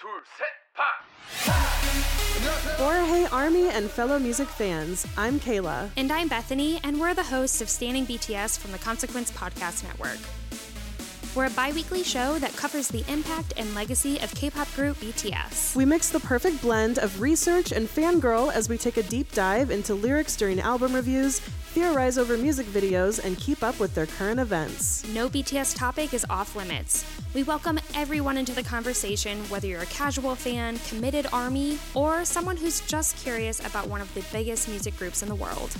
둘, 셋, 파! Hey Army and fellow music fans, I'm Kayla. And I'm Bethany, and we're the hosts of Standing BTS from the Consequence Podcast Network. We're a bi-weekly show that covers the impact and legacy of K-pop group BTS. We mix the perfect blend of research and fangirl as we take a deep dive into lyrics during album reviews, theorize over music videos, and keep up with their current events. No BTS topic is off limits. We welcome everyone into the conversation, whether you're a casual fan, committed ARMY, or someone who's just curious about one of the biggest music groups in the world.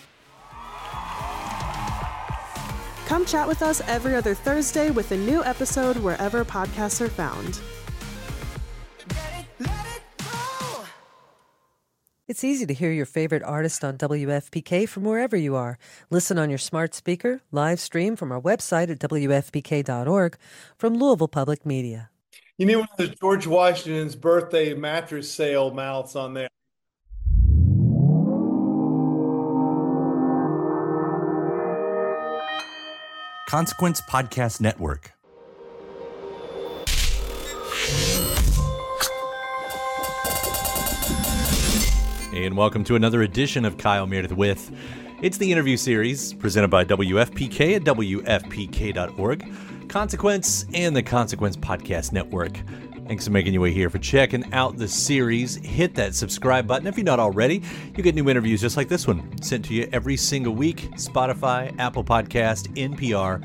Come chat with us every other Thursday with a new episode wherever podcasts are found. It's easy to hear your favorite artist on WFPK from wherever you are. Listen on your smart speaker, live stream from our website at WFPK.org, from Louisville Public Media. You need one of those George Washington's birthday mattress sale mouths on there. Consequence Podcast Network. And welcome to another edition of Kyle Meredith With. It's the interview series presented by WFPK at WFPK.org, Consequence, and the Consequence Podcast Network. Thanks for making your way here. For checking out the series, hit that subscribe button. If you're not already, you get new interviews just like this one, sent to you every single week. Spotify, Apple Podcast, NPR,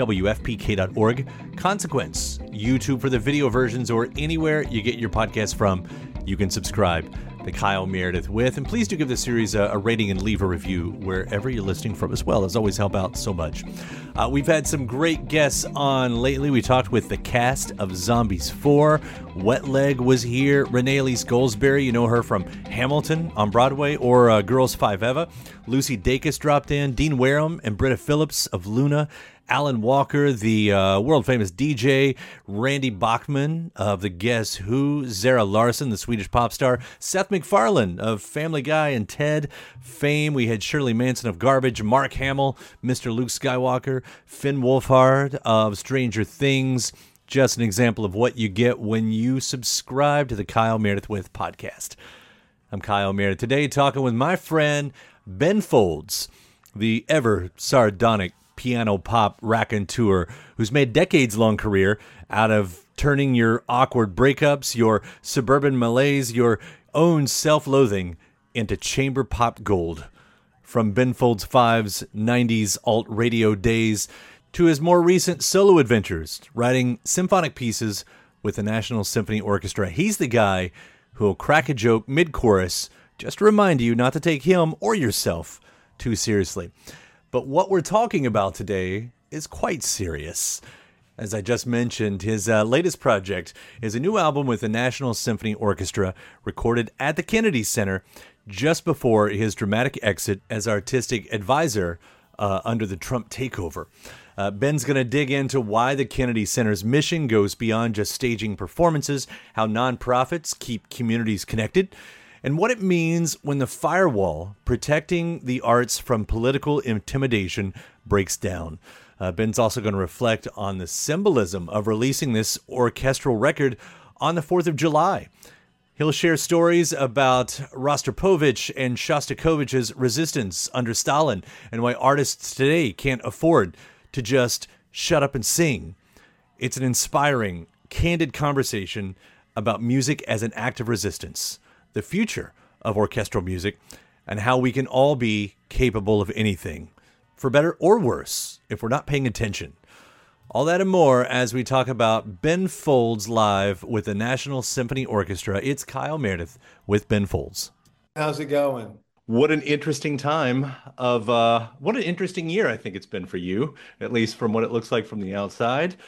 WFPK.org, Consequence, YouTube for the video versions, or anywhere you get your podcast from, you can subscribe to Kyle Meredith With. And please do give the series a rating and leave a review wherever you're listening from as well. Those always help out so much. We've had some great guests on lately. We talked with the cast of Zombies 4. Wet Leg was here. Renee Elise Goldsberry, you know her from Hamilton on Broadway, or Girls 5 Eva. Lucy Dacus dropped in. Dean Wareham and Britta Phillips of Luna. Alan Walker, the world-famous DJ, Randy Bachman of the Guess Who, Zara Larsson, the Swedish pop star, Seth MacFarlane of Family Guy and Ted fame. We had Shirley Manson of Garbage, Mark Hamill, Mr. Luke Skywalker, Finn Wolfhard of Stranger Things. Just an example of what you get when you subscribe to the Kyle Meredith With podcast. I'm Kyle Meredith today, talking with my friend Ben Folds, the ever sardonic piano pop raconteur who's made decades-long career out of turning your awkward breakups, your suburban malaise, your own self-loathing into chamber pop gold. From Ben Folds 5's 90s alt radio days to his more recent solo adventures, writing symphonic pieces with the National Symphony Orchestra. He's the guy who'll crack a joke mid-chorus just to remind you not to take him or yourself too seriously. But what we're talking about today is quite serious. As I just mentioned, his latest project is a new album with the National Symphony Orchestra, recorded at the Kennedy Center just before his dramatic exit as artistic advisor under the Trump takeover. Ben's going to dig into why the Kennedy Center's mission goes beyond just staging performances, how nonprofits keep communities connected, and what it means when the firewall protecting the arts from political intimidation breaks down. Ben's also going to reflect on the symbolism of releasing this orchestral record on the 4th of July. He'll share stories about Rostropovich and Shostakovich's resistance under Stalin and why artists today can't afford to just shut up and sing. It's an inspiring, candid conversation about music as an act of resistance, the future of orchestral music, and how we can all be capable of anything, for better or worse, if we're not paying attention. All that and more as we talk about Ben Folds live with the National Symphony Orchestra. It's Kyle Meredith with Ben Folds. How's it going? What an interesting time of, what an interesting year I think it's been for you, at least from what it looks like from the outside.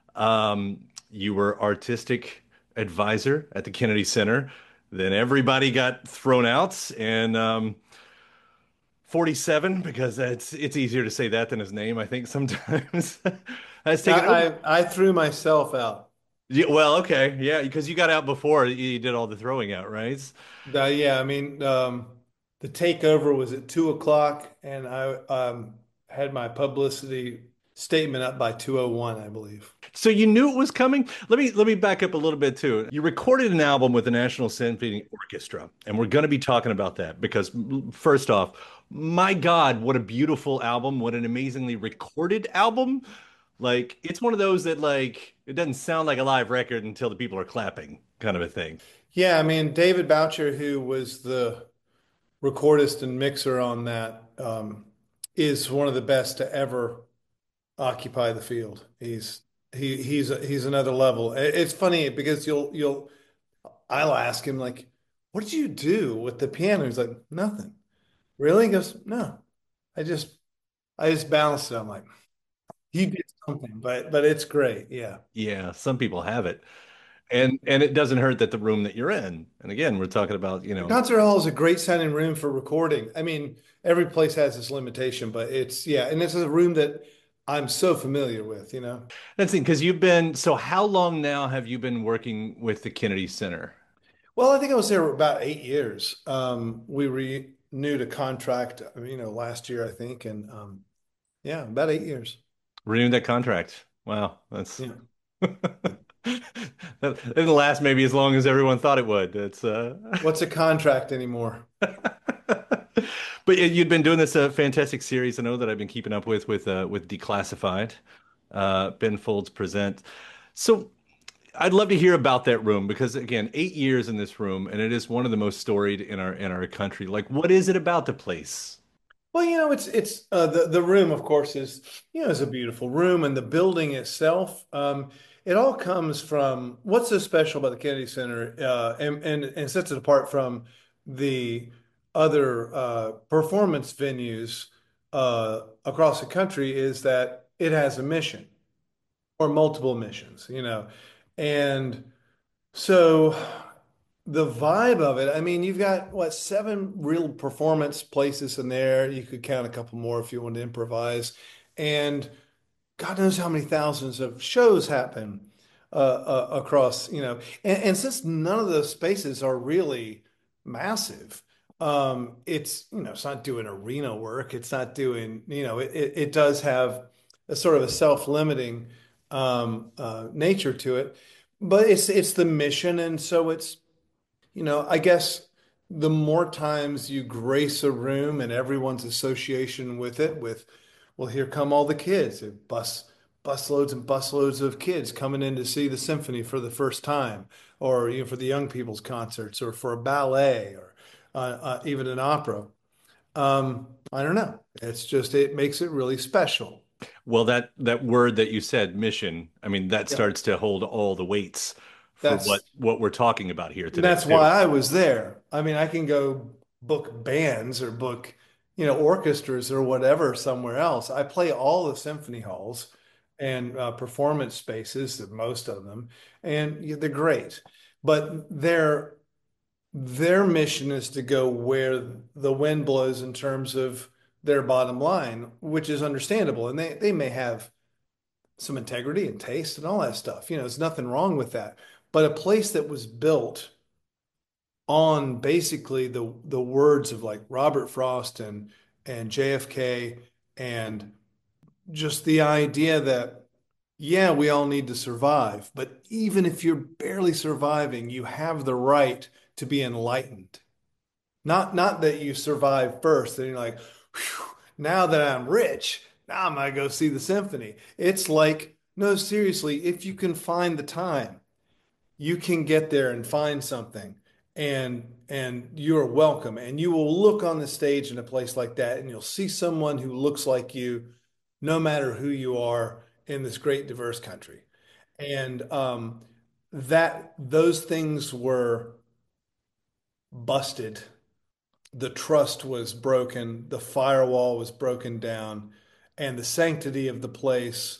You were artistic advisor at the Kennedy Center. Then everybody got thrown out, and 47, because it's easier to say that than his name, I think, sometimes. Has taken over. I threw myself out. Yeah, well, okay. Yeah, because you got out before you did all the throwing out, right? Yeah, I mean, the takeover was at 2:00, and I had my publicity statement up by 201, I believe. So you knew it was coming. Let me back up a little bit too. You recorded an album with the National Symphony Orchestra, and we're going to be talking about that because first off, my God, what a beautiful album! What an amazingly recorded album! Like it's one of those that like it doesn't sound like a live record until the people are clapping, kind of a thing. Yeah, I mean, David Boucher, who was the recordist and mixer on that, is one of the best to ever occupy the field. He's another level. It's funny because I'll ask him like, "What did you do with the piano?" He's like, "Nothing." Really? He goes, "No, I just I just balanced it." I'm like, "You did something," but it's great. Yeah. Yeah, some people have it. And it doesn't hurt that the room that you're in. And again, we're talking about, The concert hall is a great sounding room for recording. I mean, every place has its limitation, but it's yeah, and it's a room that I'm so familiar with, you know. that's it, because you've been, so how long now have you been working with the Kennedy Center? Well, I think I was there about 8 years. We renewed a contract, last year, I think, and yeah, about 8 years. Renewed that contract. Wow, that's Yeah. that it'll last maybe as long as everyone thought it would. It's What's a contract anymore? but you'd been doing this fantastic series. I know that I've been keeping up with Declassified, Ben Folds Present. So I'd love to hear about that room because again, 8 years in this room, and it is one of the most storied in our country. Like, what is it about the place? Well, it's the room, of course, is a beautiful room, and the building itself. It all comes from what's so special about the Kennedy Center, and sets it apart from the other performance venues across the country is that it has a mission or multiple missions, and so the vibe of it, I mean, you've got what, seven real performance places in there. You could count a couple more if you want to improvise. And God knows how many thousands of shows happen across, and since none of those spaces are really massive, it's not doing arena work. It's not doing, it does have a sort of a self-limiting nature to it, but it's the mission. And so I guess the more times you grace a room and everyone's association with it, well, here come all the kids. Busloads and busloads of kids coming in to see the symphony for the first time, or for the young people's concerts, or for a ballet, or even an opera. I don't know. It makes it really special. Well, that word that you said, mission, I mean, that Yeah. starts to hold all the weights for That's what we're talking about here today That's too. why I was there. I mean, I can go book bands or book, orchestras or whatever somewhere else. I play all the symphony halls and performance spaces, most of them, and yeah, they're great. But their mission is to go where the wind blows in terms of their bottom line, which is understandable. And they may have some integrity and taste and all that stuff. There's nothing wrong with that. But a place that was built on basically the words of like Robert Frost and JFK, and just the idea that yeah, we all need to survive, but even if you're barely surviving, you have the right to be enlightened. Not that you survive first and you're like, "Whew, now that I'm rich, now I'm gonna go see the symphony." It's like, no, seriously, if you can find the time, you can get there and find something, and you're welcome, and you will look on the stage in a place like that and you'll see someone who looks like you no matter who you are in this great diverse country. And that those things were busted. The trust was broken, the firewall was broken down, and the sanctity of the place,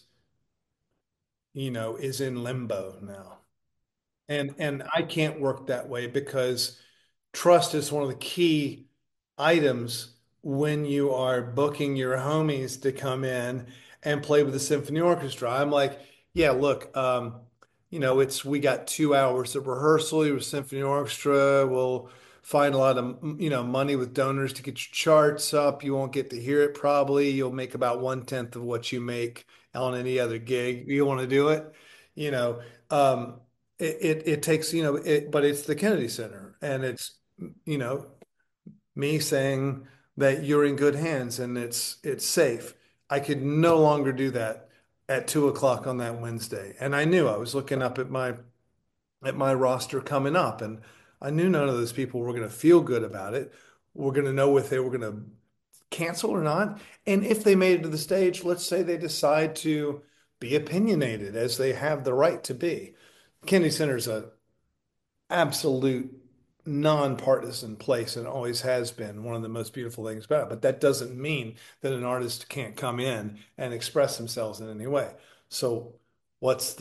is in limbo now. And I can't work that way because trust is one of the key items when you are booking your homies to come in and play with the symphony orchestra. I'm like, yeah, look, it's we got 2 hours of rehearsal with symphony orchestra. We'll find a lot of money with donors to get your charts up. You won't get to hear it probably. You'll make about 1/10 of what you make on any other gig. You want to do it, you know. Um, it takes, but it's the Kennedy Center, and it's, you know, me saying that you're in good hands and it's safe. I could no longer do that at 2 o'clock on that Wednesday. And I knew I was looking up at my roster coming up, and I knew none of those people were going to feel good about it. We're going to know if they were going to cancel or not. And if they made it to the stage, let's say they decide to be opinionated as they have the right to be. Kennedy Center is a absolute nonpartisan place and always has been one of the most beautiful things about it. But that doesn't mean that an artist can't come in and express themselves in any way. So what's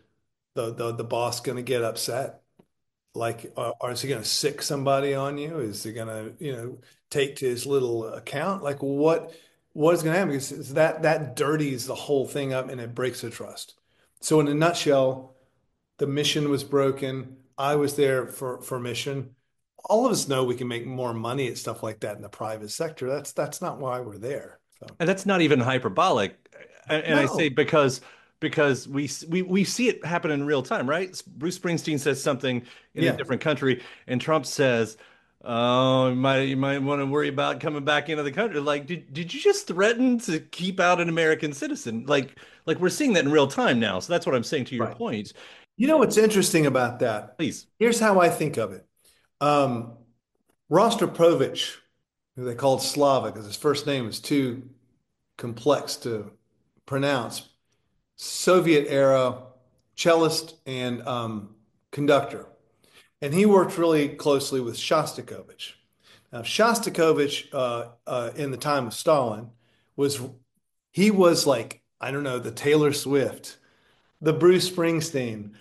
the boss going to get upset? Like, or is he going to sick somebody on you? Is he going to, take to his little account? Like, what is going to happen? Because that dirties the whole thing up and it breaks the trust. So in a nutshell, the mission was broken. I was there for mission. All of us know we can make more money at stuff like that in the private sector. That's not why we're there. So And that's not even hyperbolic. And I say no, because we see it happen in real time, right? Bruce Springsteen says something in a yeah, different country, and Trump says, "Oh, you might want to worry about coming back into the country." Like, did you just threaten to keep out an American citizen? Like we're seeing that in real time now. So that's what I'm saying to your right. point. You know what's interesting about that? Please. Here's how I think of it. Um, Rostropovich, who they called Slava because his first name is too complex to pronounce, Soviet era cellist and conductor. And he worked really closely with Shostakovich. Now, Shostakovich, in the time of Stalin, was he was like, I don't know, the Taylor Swift, the Bruce Springsteen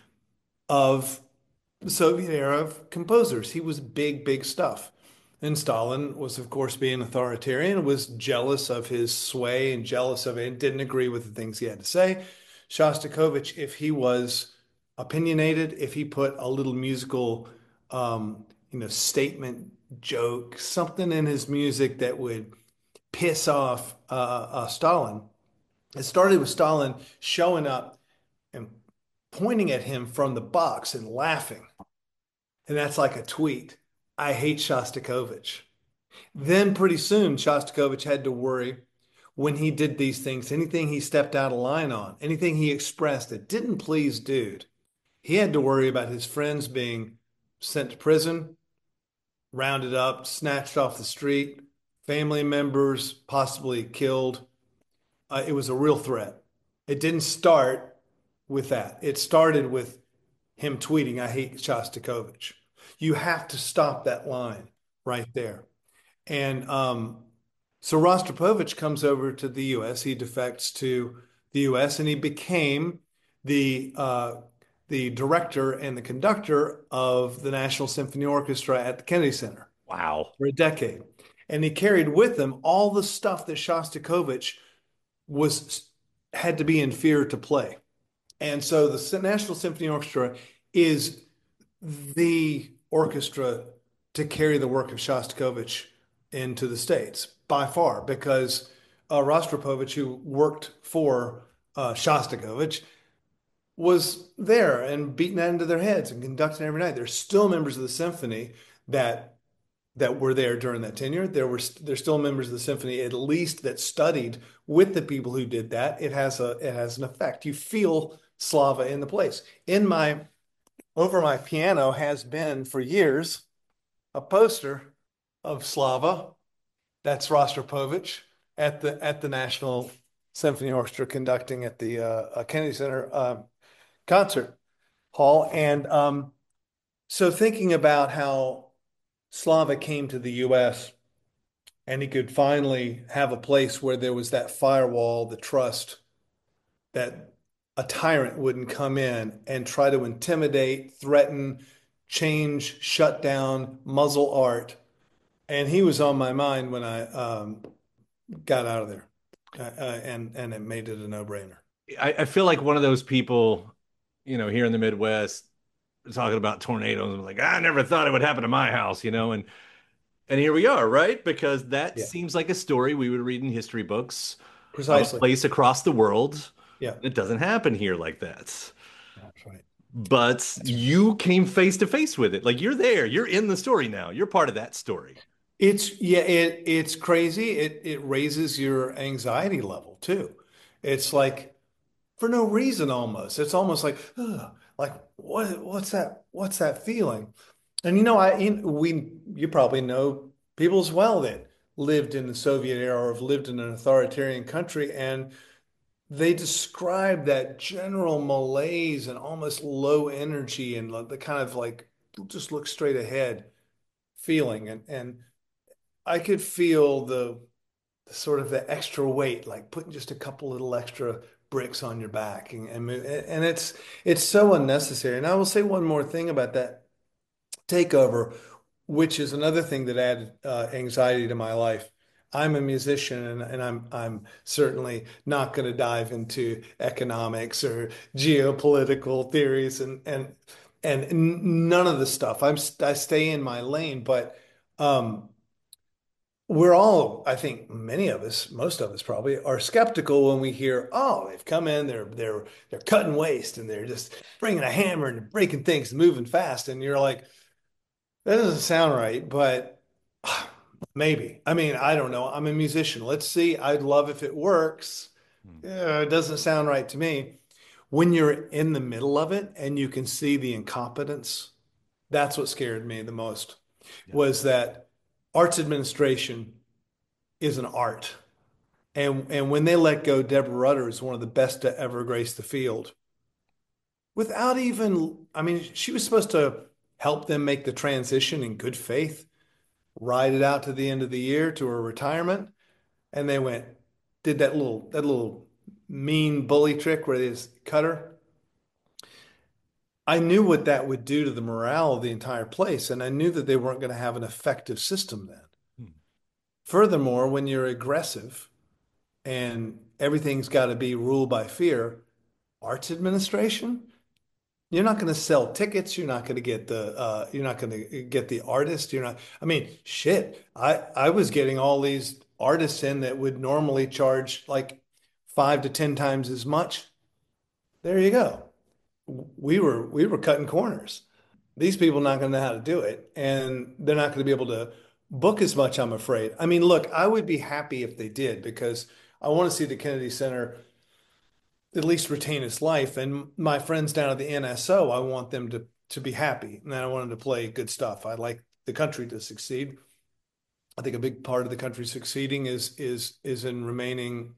of the Soviet era composers. He was big, big stuff. And Stalin was, of course, being authoritarian, was jealous of his sway and jealous of it, and didn't agree with the things he had to say. Shostakovich, if he was opinionated, if he put a little musical, statement, joke, something in his music that would piss off Stalin, it started with Stalin showing up and pointing at him from the box and laughing. And that's like a tweet. I hate Shostakovich. Then pretty soon, Shostakovich had to worry when he did these things, anything he stepped out of line on, anything he expressed that didn't please dude, he had to worry about his friends being sent to prison, rounded up, snatched off the street, family members possibly killed. It was a real threat. It didn't start with that. It started with him tweeting, I hate Shostakovich. You have to stop that line right there. And so Rostropovich comes over to the U.S. He defects to the U.S. and he became the director and the conductor of the National Symphony Orchestra at the Kennedy Center Wow. for a decade. And he carried with him all the stuff that Shostakovich was had to be in fear to play. And so the National Symphony Orchestra is the orchestra to carry the work of Shostakovich into the States by far, because Rostropovich, who worked for Shostakovich, was there and beating that into their heads and conducting every night. There's still members of the symphony that were there during that tenure. There's still members of the symphony, at least, that studied with the people who did that. It has an effect. You feel Slava in the place. Over my piano has been for years a poster of Slava. That's Rostropovich at the National Symphony Orchestra conducting at the Kennedy Center concert hall. And so thinking about how Slava came to the U.S. and he could finally have a place where there was that firewall, the trust that a tyrant wouldn't come in and try to intimidate, threaten, change, shut down, muzzle art. And he was on my mind when I got out of there, and it made it a no-brainer. I feel like one of those people, here in the Midwest, talking about tornadoes. I'm like, I never thought it would happen to my house, and here we are, right? Because that Yeah, seems like a story we would read in history books of a precisely. place across the world Yeah. It doesn't happen here like that. That's right. But you came face to face with it. Like, you're there. You're in the story now. You're part of that story. It's crazy. It raises your anxiety level too. It's like for no reason almost. It's almost like, ugh, like what's that feeling? And you probably know people as well that lived in the Soviet era or have lived in an authoritarian country, and they describe that general malaise and almost low energy and the kind of like just look straight ahead feeling. And I could feel the sort of the extra weight, like putting just a couple little extra bricks on your back, and it's so unnecessary. And I will say one more thing about that takeover, which is another thing that added anxiety to my life. I'm a musician, and I'm certainly not going to dive into economics or geopolitical theories and none of the stuff. I stay in my lane, but um, we're all, I think, many of us, most of us probably, are skeptical when we hear, oh, they've come in, they're cutting waste, and they're just bringing a hammer and breaking things, and moving fast, and you're like, that doesn't sound right, but maybe. I mean, I don't know. I'm a musician. Let's see. I'd love if it works. Yeah, it doesn't sound right to me. When you're in the middle of it and you can see the incompetence, that's what scared me the most, was that arts administration is an art. And when they let go, Deborah Rutter is one of the best to ever grace the field. Without even, I mean, she was supposed to help them make the transition in good faith, ride it out to the end of the year to her retirement. And they did that little mean bully trick where they just cut her. I knew what that would do to the morale of the entire place, and I knew that they weren't going to have an effective system then. Furthermore, when you're aggressive and everything's got to be ruled by fear, arts administration, you're not going to sell tickets. You're not going to get you're not going to get the artist. I mean, shit, I was getting all these artists in that would normally charge like 5 to 10 times as much. There you go. We were cutting corners. These people are not going to know how to do it, and they're not going to be able to book as much, I'm afraid. I mean, look, I would be happy if they did, because I want to see the Kennedy Center at least retain its life. And my friends down at the NSO, I want them to be happy, and I want them to play good stuff. I'd like the country to succeed. I think a big part of the country succeeding is in remaining,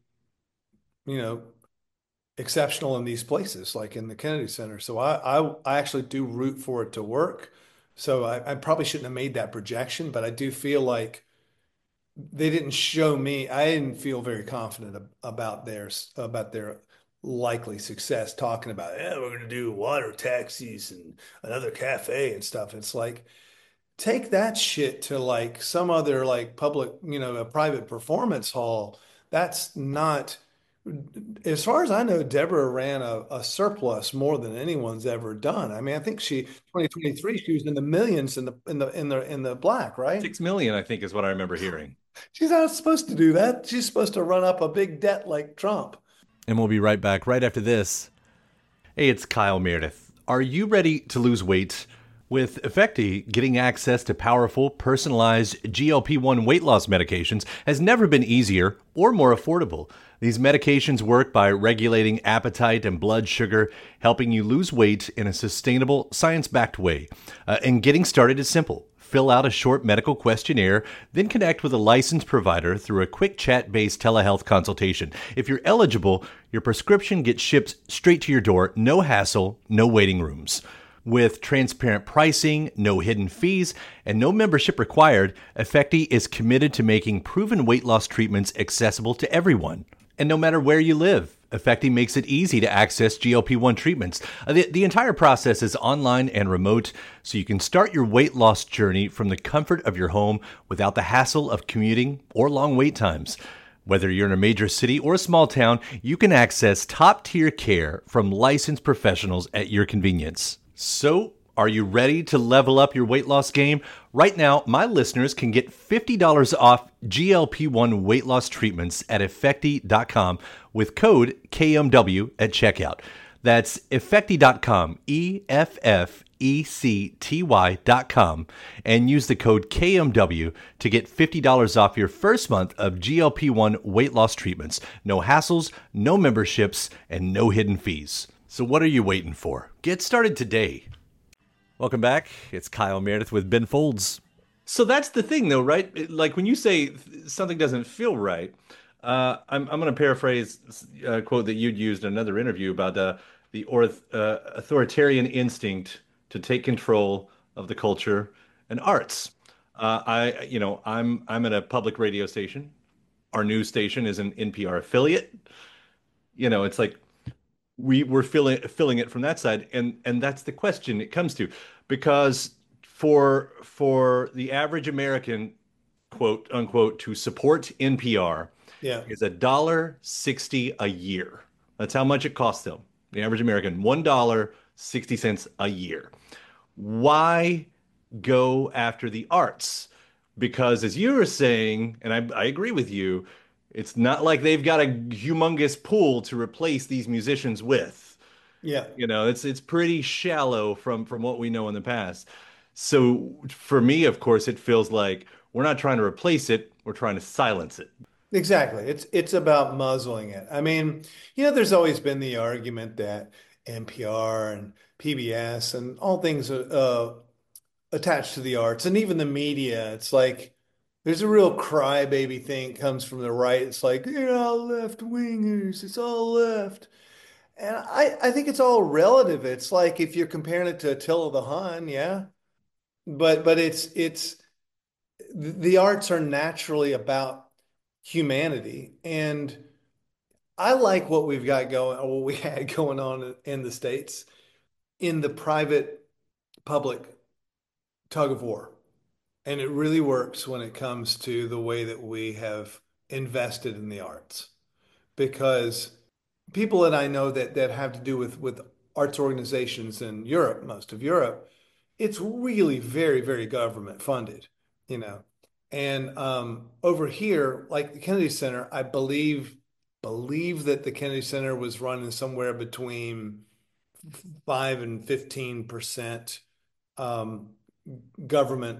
exceptional in these places, like in the Kennedy Center. So I actually do root for it to work. So I probably shouldn't have made that projection, but I do feel like they didn't show me. I didn't feel very confident about their likely success, talking about, yeah, we're going to do water taxis and another cafe and stuff. It's like, take that shit to like some other like public, a private performance hall. That's not, as far as I know, Deborah ran a surplus more than anyone's ever done. I mean, I think 2023, she was in the millions in the black, right? 6 million, I think, is what I remember hearing. She's not supposed to do that. She's supposed to run up a big debt like Trump. And we'll be right back right after this. Hey, it's Kyle Meredith. Are you ready to lose weight? With Effecti, getting access to powerful, personalized GLP-1 weight loss medications has never been easier or more affordable. These medications work by regulating appetite and blood sugar, helping you lose weight in a sustainable, science-backed way. And getting started is simple. Fill out a short medical questionnaire, then connect with a licensed provider through a quick chat-based telehealth consultation. If you're eligible, your prescription gets shipped straight to your door, no hassle, no waiting rooms. With transparent pricing, no hidden fees, and no membership required, Effecti is committed to making proven weight loss treatments accessible to everyone. And no matter where you live, Effecti makes it easy to access GLP-1 treatments. The entire process is online and remote, so you can start your weight loss journey from the comfort of your home without the hassle of commuting or long wait times. Whether you're in a major city or a small town, you can access top-tier care from licensed professionals at your convenience. So, Are you ready to level up your weight loss game? Right now, my listeners can get $50 off GLP-1 weight loss treatments at Effecti.com with code KMW at checkout. That's Effecti.com, EFFECTY.com, and use the code KMW to get $50 off your first month of GLP-1 weight loss treatments. No hassles, no memberships, and no hidden fees. So what are you waiting for? Get started today. Welcome back. It's Kyle Meredith with Ben Folds. So that's the thing, though, right? Like when you say something doesn't feel right, I'm going to paraphrase a quote that you'd used in another interview about the authoritarian instinct to take control of the culture and arts. I'm at a public radio station. Our news station is an NPR affiliate. It's like we're filling it from that side, and that's the question it comes to, because for the average American, quote unquote, to support NPR is $1.60 a year. That's how much it costs them. The average American, $1.60 a year. Why go after the arts? Because as you were saying, and I agree with you, it's not like they've got a humongous pool to replace these musicians with. Yeah. It's pretty shallow from what we know in the past. So for me, of course, it feels like we're not trying to replace it, we're trying to silence it. Exactly. It's about muzzling it. I mean, there's always been the argument that NPR and PBS and all things attached to the arts and even the media, it's like there's a real crybaby thing comes from the right. It's like, you're all left wingers. It's all left. And I think it's all relative. It's like if you're comparing it to Attila the Hun, yeah. But it's the arts are naturally about humanity. And I like what we've got going, or what we had going on in the States in the private public tug of war. And it really works when it comes to the way that we have invested in the arts. Because people that I know that have to do with arts organizations in Europe, most of Europe, it's really very, very government funded, you know. And over here, like the Kennedy Center, I believe that the Kennedy Center was running somewhere between 5 and 15% government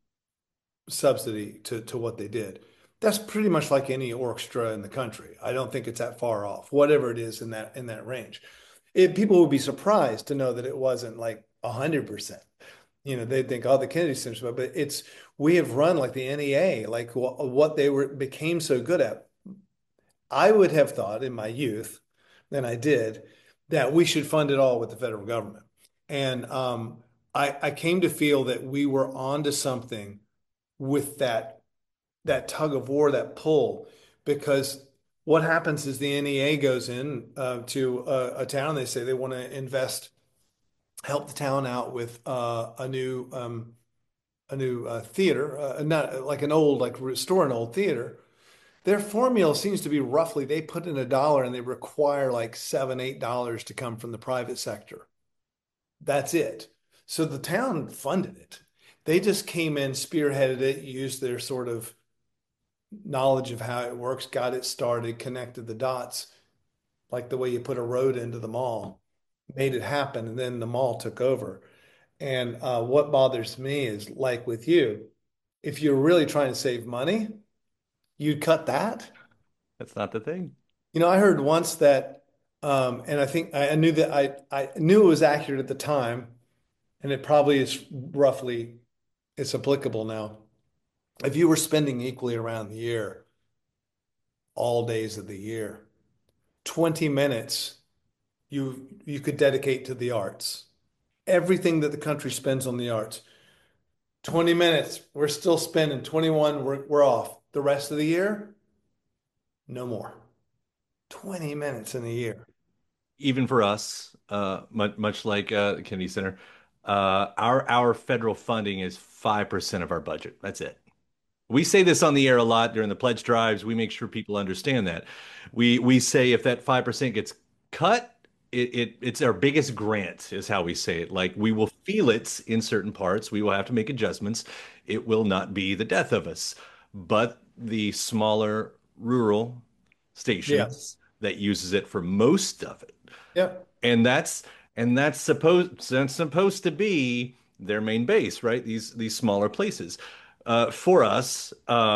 subsidy to what they did. That's pretty much like any orchestra in the country. I don't think it's that far off, whatever it is in that range. People would be surprised to know that it wasn't like 100%. They'd think, oh, the Kennedy Center, but we have run like the NEA, like what they became so good at. I would have thought in my youth, and I did, that we should fund it all with the federal government. And I came to feel that we were onto something with that tug of war, that pull, because what happens is the NEA goes in to a town. They say they want to help the town out with a new theater, not like an old, like restore an old theater. Their formula seems to be roughly they put in $1 and they require like $7, $8 to come from the private sector. That's it. So the town funded it. They just came in, spearheaded it, used their sort of knowledge of how it works, got it started, connected the dots, like the way you put a road into the mall, made it happen, and then the mall took over. And what bothers me is, like with you, if you're really trying to save money, you'd cut that. That's not the thing. I heard once that, and I think I knew that I knew it was accurate at the time, and it probably is roughly, it's applicable now. If you were spending equally around the year, all days of the year, 20 minutes you could dedicate to the arts. Everything that the country spends on the arts. 20 minutes, we're still spending. 21, we're off. The rest of the year, no more. 20 minutes in a year. Even for us, much like the Kennedy Center, our federal funding is 5% of our budget. That's it. We say this on the air a lot during the pledge drives. We make sure people understand that. We say if that 5% gets cut, it's our biggest grant, is how we say it. Like we will feel it in certain parts. We will have to make adjustments. It will not be the death of us. But the smaller rural Yeah. stations that uses it for most of it, Yeah. and that's supposed to be their main base, right? These smaller places. For us,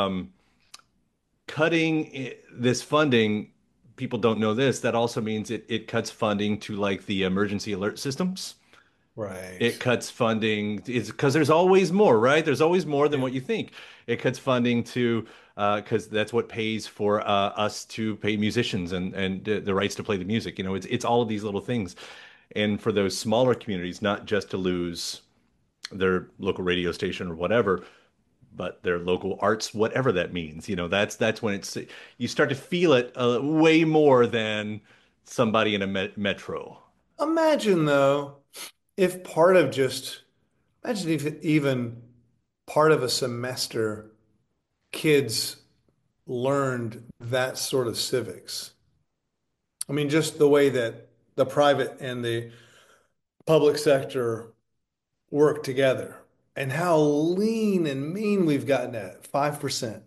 cutting this funding, people don't know this. That also means it cuts funding to like the emergency alert systems. Right. It cuts funding. It's because there's always more, right? There's always more than Yeah. what you think. It cuts funding to because that's what pays for us to pay musicians and the rights to play the music. You know, it's all of these little things. And for those smaller communities, not just to lose their local radio station or whatever, but their local arts, whatever that means. You know, that's when it's you start to feel it way more than somebody in a metro. Imagine though, if part of just imagine if even part of a semester kids learned that sort of civics. I mean, just the way that the private and the public sector work together and how lean and mean we've gotten at it. 5%.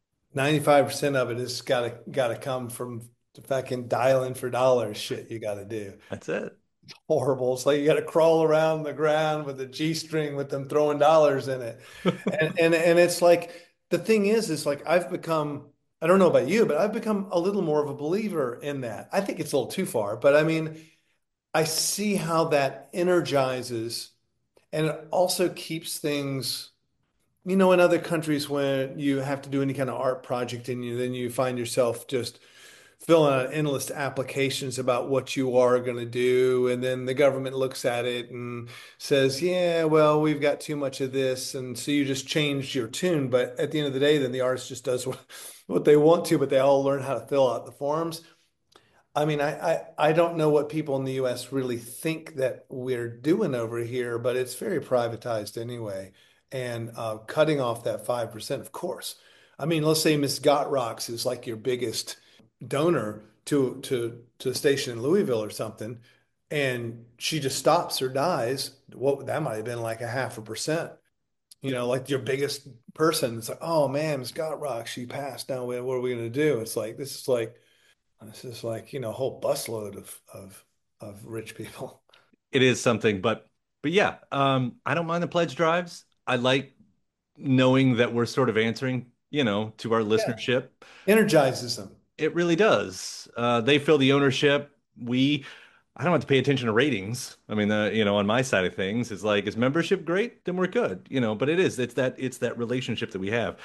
95% of it has gotta come from the fucking dialing for dollars shit you gotta do. That's it. Horrible. It's like you gotta crawl around the ground with a G string with them throwing dollars in it. And it's like the thing is like I've become, I don't know about you, but I've become a little more of a believer in that. I think it's a little too far, but I mean, I see how that energizes and it also keeps things, in other countries when you have to do any kind of art project and then you find yourself just filling out endless applications about what you are going to do. And then the government looks at it and says, yeah, well, we've got too much of this. And so you just changed your tune. But at the end of the day, then the artist just does what they want to, but they all learn how to fill out the forms. I mean, I don't know what people in the US really think that we're doing over here, but it's very privatized anyway. And cutting off that 5%, of course. I mean, let's say Miss Got Rocks is like your biggest donor to a station in Louisville or something, and she just stops or dies. What that might have been like a 0.5%. Like your biggest person. It's like, oh man, Miss Got Rocks, she passed. Now what are we gonna do? This is like a whole busload of rich people. It is something, but yeah, I don't mind the pledge drives. I like knowing that we're sort of answering, to our Yeah. listenership. Energizes them. It really does. They feel the ownership. I don't have to pay attention to ratings. I mean, on my side of things, it's like, is membership great? Then we're good, but it's that relationship that we have.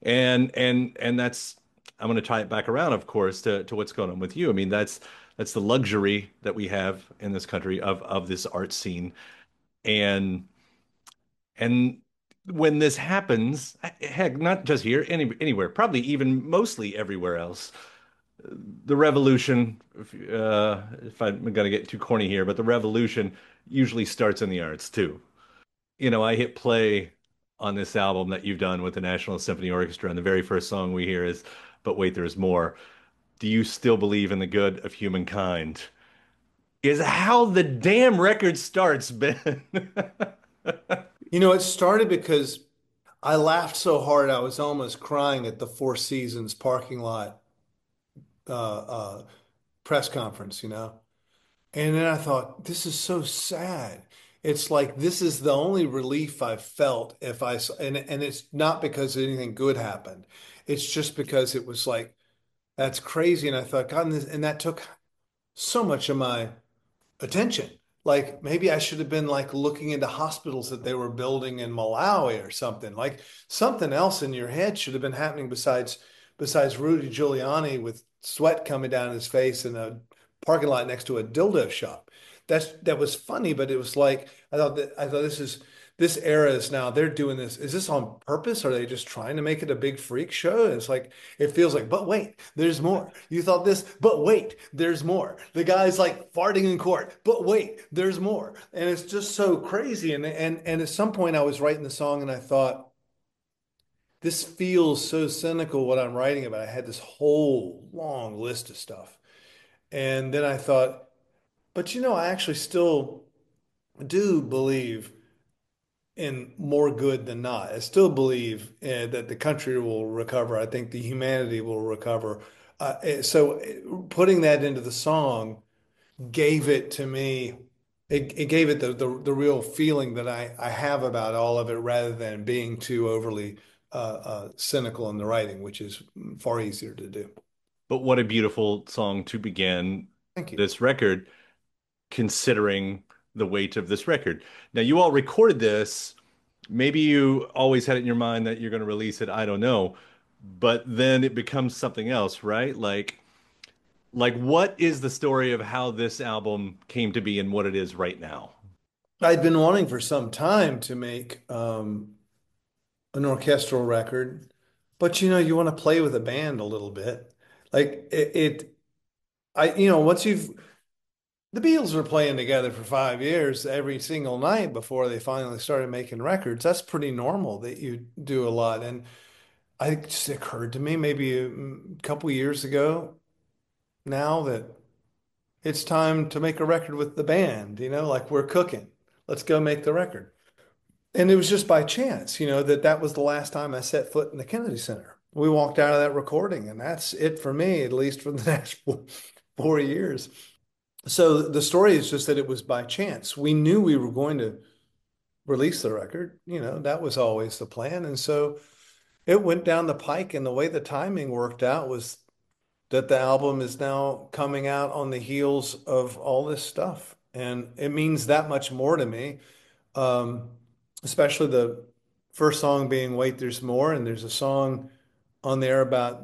And that's, I'm going to tie it back around, of course, to what's going on with you. I mean, that's the luxury that we have in this country of this art scene. And and when this happens, heck, not just here, anywhere, probably even mostly everywhere else, the revolution, if I'm going to get too corny here, but the revolution usually starts in the arts too. I hit play on this album that you've done with the National Symphony Orchestra, and the very first song we hear is "But Wait, There's More." Do you still believe in the good of humankind? Is how the damn record starts, Ben. It started because I laughed so hard I was almost crying at the Four Seasons parking lot uh, press conference. And then I thought, this is so sad. It's like this is the only relief I've felt if and it's not because anything good happened. It's just because it was like that's crazy. And I thought, God, and that took so much of my attention. Like maybe I should have been like looking into hospitals that they were building in Malawi or something. Like something else in your head should have been happening besides Rudy Giuliani with sweat coming down his face in a parking lot next to a dildo shop. That was funny, but it was like I thought this era is now they're doing this. Is this on purpose? Are they just trying to make it a big freak show? And it's like it feels like, but wait, there's more. You thought this, but wait, there's more. The guy's like farting in court, but wait, there's more. And it's just so crazy. And at some point I was writing the song and I thought, this feels so cynical what I'm writing about. I had this whole long list of stuff. And then I thought, But I actually still do believe in more good than not. I still believe that the country will recover. I think the humanity will recover. So putting that into the song gave it to me. It gave it the real feeling that I have about all of it, rather than being too overly cynical in the writing, which is far easier to do. But what a beautiful song to begin Thank you. this record, considering the weight of this record. Now, you all recorded this. Maybe you always had it in your mind that you're going to release it. I don't know. But then it becomes something else, right? Like what is the story of how this album came to be and what it is right now? I'd been wanting for some time to make an orchestral record, but you want to play with a band a little bit. Like once the Beatles were playing together for 5 years every single night before they finally started making records. That's pretty normal that you do a lot. And it just occurred to me maybe a couple years ago now that it's time to make a record with the band, like we're cooking. Let's go make the record. And it was just by chance, that was the last time I set foot in the Kennedy Center. We walked out of that recording, and that's it for me, at least for the next 4 years. So the story is just that it was by chance. We knew we were going to release the record, that was always the plan. And so it went down the pike, and the way the timing worked out was that the album is now coming out on the heels of all this stuff. And it means that much more to me, um, especially the first song being Wait, There's More. And there's a song on there about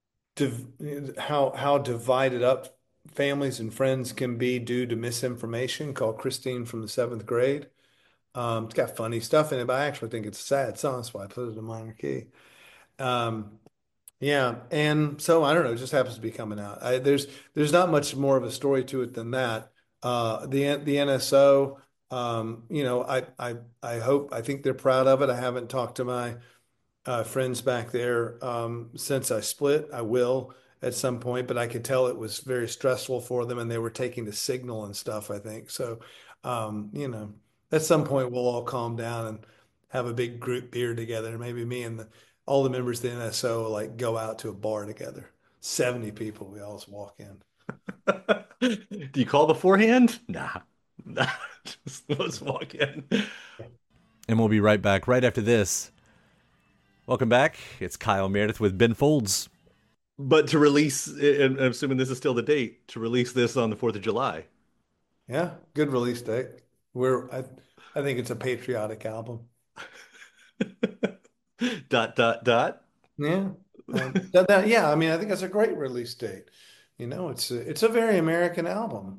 how divided up families and friends can be due to misinformation, called Christine from the Seventh Grade. It's got funny stuff in it, but I actually think it's a sad song. That's why I put it in minor key. Um, yeah, and so I don't know. It just happens to be coming out. There's not much more of a story to it than that. The NSO, I think they're proud of it. I haven't talked to my friends back there since I split. I will at some point, but I could tell it was very stressful for them, and they were taking the signal and stuff, I think. So, at some point we'll all calm down and have a big group beer together. Maybe me and all the members of the NSO like go out to a bar together. 70 people, we all just walk in. Do you call beforehand? Nah. Nah. Just let's walk in. And we'll be right back right after this. Welcome back. It's Kyle Meredith with Ben Folds. But to release, and I'm assuming this is still the date, to release this on the 4th of July. Yeah, good release date. I think it's a patriotic album. Dot, dot, dot. Yeah. Yeah, I mean, I think that's a great release date. It's a very American album.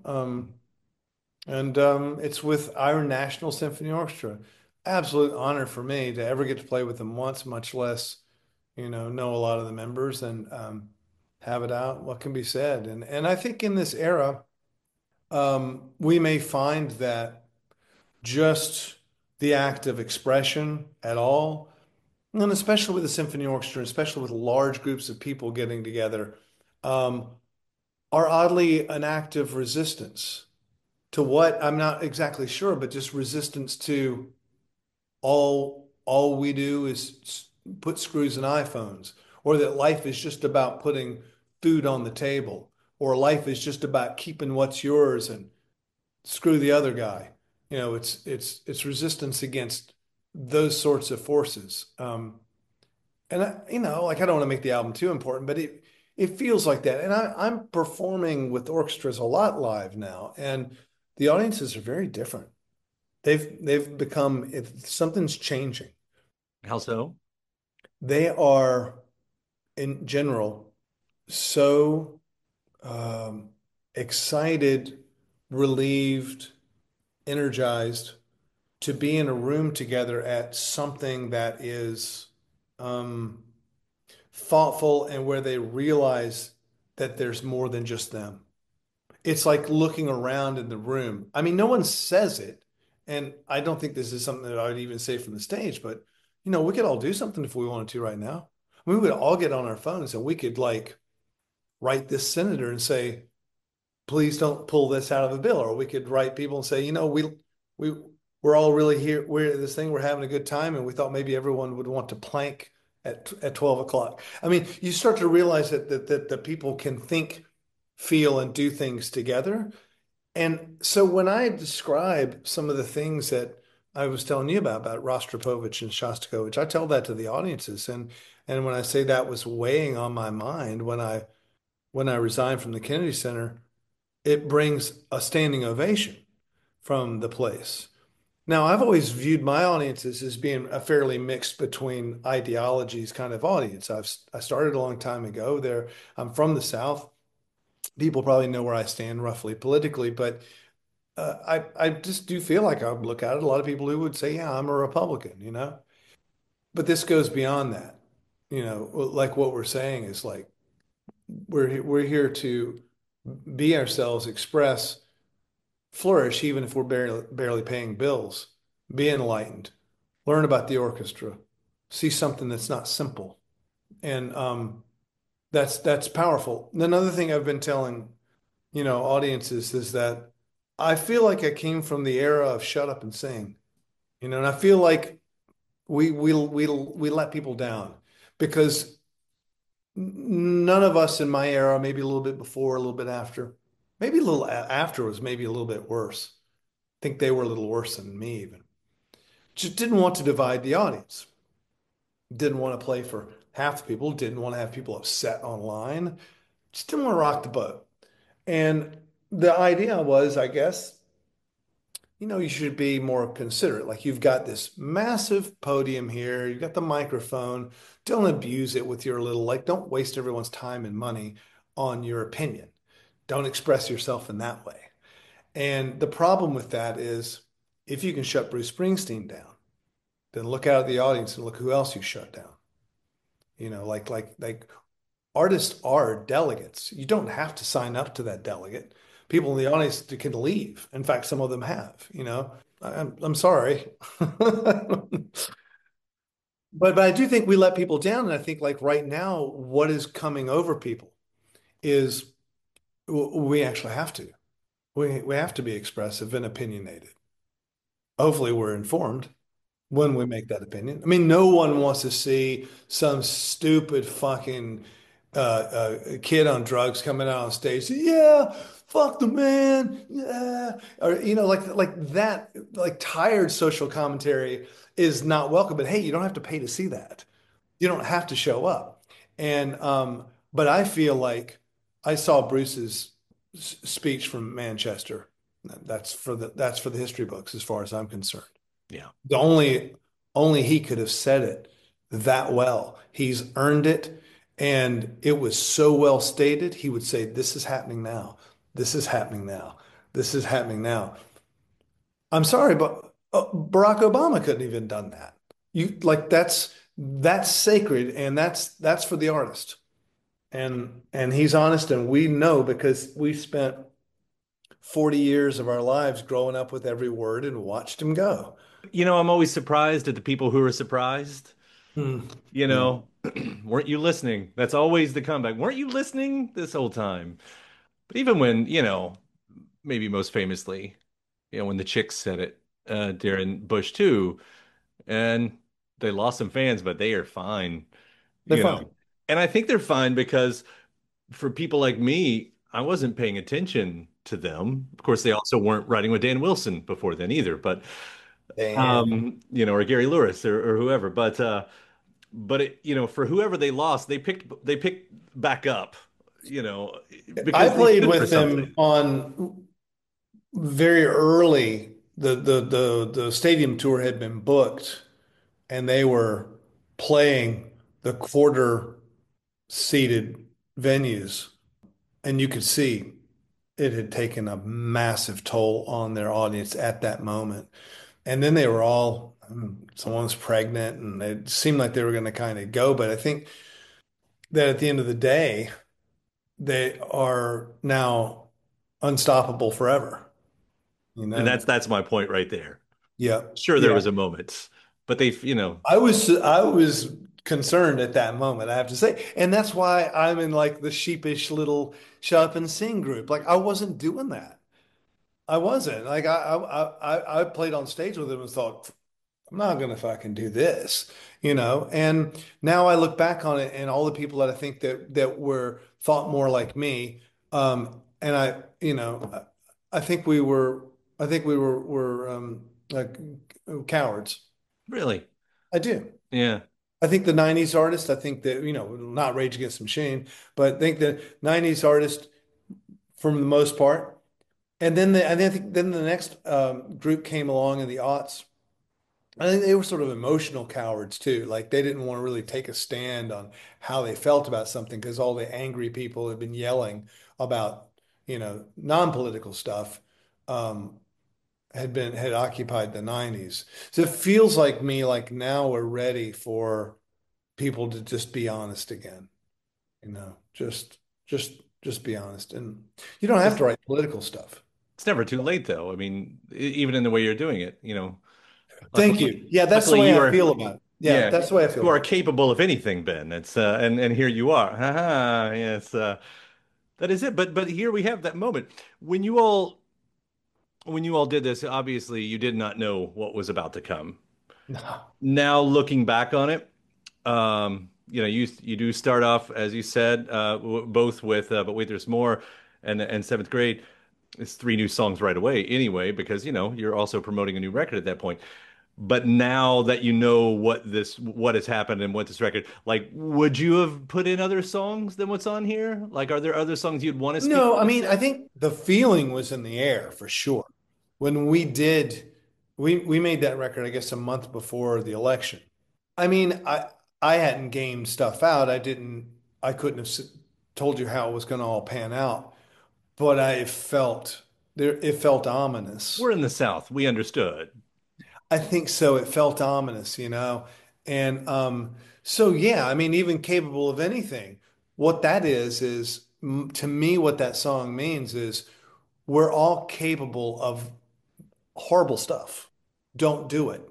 And it's with Iron National Symphony Orchestra. Absolute honor for me to ever get to play with them once, much less, know a lot of the members and have it out. What can be said? And I think in this era, we may find that just the act of expression at all, and especially with the symphony orchestra, especially with large groups of people getting together, um, are oddly an act of resistance to what I'm not exactly sure, but just resistance to all we do is put screws in iPhones, or that life is just about putting food on the table, or life is just about keeping what's yours and screw the other guy. It's resistance against those sorts of forces. And like I don't want to make the album too important, but it feels like that. And I'm performing with orchestras a lot live now, and the audiences are very different. They've become, if something's changing. How so? They are in general so excited, relieved, energized to be in a room together at something that is um, thoughtful, and where they realize that there's more than just them. It's like looking around in the room. I mean, no one says it, and I don't think this is something that I would even say from the stage, but we could all do something if we wanted to right now. We would all get on our phones and we could like write this senator and say, please don't pull this out of the bill. Or we could write people and say, we we're all really here. We're this thing. We're having a good time, and we thought maybe everyone would want to plank at 12 o'clock. I mean, you start to realize that people can think, feel, and do things together. And so when I describe some of the things that I was telling you about Rostropovich and Shostakovich, I tell that to the audiences. And when I say that was weighing on my mind when I resigned from the Kennedy Center, it brings a standing ovation from the place. Now, I've always viewed my audiences as being a fairly mixed between ideologies kind of audience. I started a long time ago there. I'm from the South. People probably know where I stand roughly politically, but I just do feel like I would look at it. A lot of people who would say, yeah, I'm a Republican, But this goes beyond that. Like what we're saying is like we're here to be ourselves, express, flourish, even if we're barely paying bills, be enlightened, learn about the orchestra, see something that's not simple. And that's powerful. Another thing I've been telling, audiences is that I feel like I came from the era of shut up and sing, and I feel like we let people down because none of us in my era, maybe a little bit before, a little bit after, maybe a little after was maybe a little bit worse. I think they were a little worse than me even. Just didn't want to divide the audience. Didn't want to play for half the people. Didn't want to have people upset online. Just didn't want to rock the boat. And the idea was, I guess, you should be more considerate. Like you've got this massive podium here, you've got the microphone. Don't abuse it with your little, like, don't waste everyone's time and money on your opinion. Don't express yourself in that way. And the problem with that is if you can shut Bruce Springsteen down, then look out at the audience and look who else you shut down. Like artists are delegates. You don't have to sign up to that delegate. People in the audience can leave. In fact, some of them have. I'm sorry. But I do think we let people down. And I think like right now, what is coming over people is we actually have to. We have to be expressive and opinionated. Hopefully we're informed when we make that opinion. I mean, no one wants to see some stupid fucking kid on drugs coming out on stage. Yeah, fuck the man. Yeah, or like that, like tired social commentary is not welcome. But hey, you don't have to pay to see that. You don't have to show up. And but I feel like I saw Bruce's speech from Manchester. That's for the history books as far as I'm concerned. Yeah. The only he could have said it that well. He's earned it, and it was so well stated. He would say, "This is happening now. This is happening now. This is happening now." I'm sorry, but Barack Obama couldn't even done that. You like that's sacred, and that's for the artist. And he's honest, and we know because we spent 40 years of our lives growing up with every word and watched him go. I'm always surprised at the people who are surprised. Hmm. You Yeah. know, weren't you listening? That's always the comeback. Weren't you listening this whole time? But even when, maybe most famously, when the Chicks said it during Bush too, and they lost some fans, but they are fine, They're you know. fine. And I think they're fine because for people like me, I wasn't paying attention to them. Of course, they also weren't writing with Dan Wilson before then either, but Damn. or Gary Lewis or whoever. But for whoever they lost, they picked back up, I because they played stood for with something. them on very early. The stadium tour had been booked, and they were playing the quarter seated venues, and you could see it had taken a massive toll on their audience at that moment. And then they were all, someone was pregnant, and it seemed like they were going to kind of go. But I think that at the end of the day, they are now unstoppable forever. You And know? that's my point right there. Yeah. Sure, there Yeah. was a moment, but they've. I was concerned at that moment, I have to say. And that's why I'm in like the sheepish little shut up and sing group. Like I wasn't doing that. I wasn't. Like I played on stage with him and thought, I'm not gonna fucking do this, you know. And now I look back on it and all the people that I think that were thought more like me, and I think we were like cowards. Really? I do. Yeah. I think the 90s artist, I think that, not Rage Against the Machine, but I think the 90s artist for the most part. And I think then the next group came along in the aughts. I think they were sort of emotional cowards too. Like they didn't want to really take a stand on how they felt about something because all the angry people had been yelling about, non-political stuff, um, had occupied the 90s. So it feels like me, like now we're ready for people to just be honest again, just just be honest. And you don't have It's to write political stuff. it's never too late though. I mean, even in the way you're doing it, Thank luckily, you. Yeah, that's the luckily way you I are, feel about it. Yeah, yeah, that's the way I feel you are about it. capable of anything, Ben. It's and here you are. Haha, yes, that is it. But here we have that moment when you all did this, obviously you did not know what was about to come. No. Now looking back on it, you do start off as you said, both with but wait, there's more, and seventh grade. It's three new songs right away anyway, because you're also promoting a new record at that point. But now that you know what has happened and what this record, like, would you have put in other songs than what's on here? Like, are there other songs you'd want to speak No, to I mean, I instead? think the feeling was in the air for sure. When we made that record, I guess a month before the election. I mean, I hadn't gamed stuff out. I couldn't have told you how it was going to all pan out, but it felt ominous. We're in the South. We understood. I think so. It felt ominous, and so yeah, I mean, even capable of anything. What that is to me, what that song means is we're all capable of horrible stuff. Don't do it.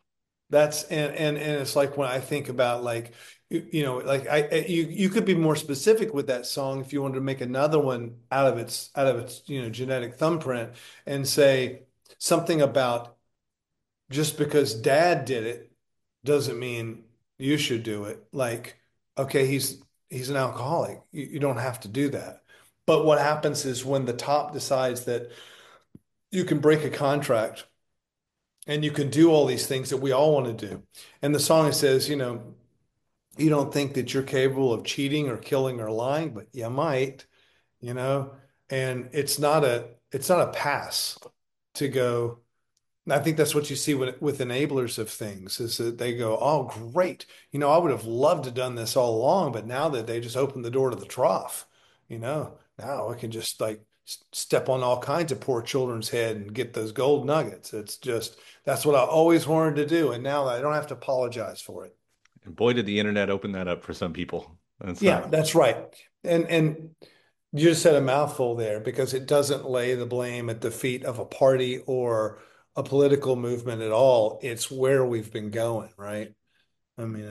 And it's like when I think about like like you could be more specific with that song if you wanted to make another one out of its genetic thumbprint and say something about just because dad did it doesn't mean you should do it. Like, okay, he's an alcoholic. You don't have to do that. But what happens is when the top decides that you can break a contract and you can do all these things that we all want to do. And the song says, you don't think that you're capable of cheating or killing or lying, but you might, you know, and it's not a pass to go. And I think that's what you see with enablers of things is that they go, oh, great. I would have loved to have done this all along, but now that they just opened the door to the trough, now I can just like step on all kinds of poor children's head and get those gold nuggets. That's what I always wanted to do. And now I don't have to apologize for it. And boy, did the internet open that up for some people. That's Yeah, that's right. And you just said a mouthful there because it doesn't lay the blame at the feet of a party or a political movement at all. It's where we've been going, right? I mean,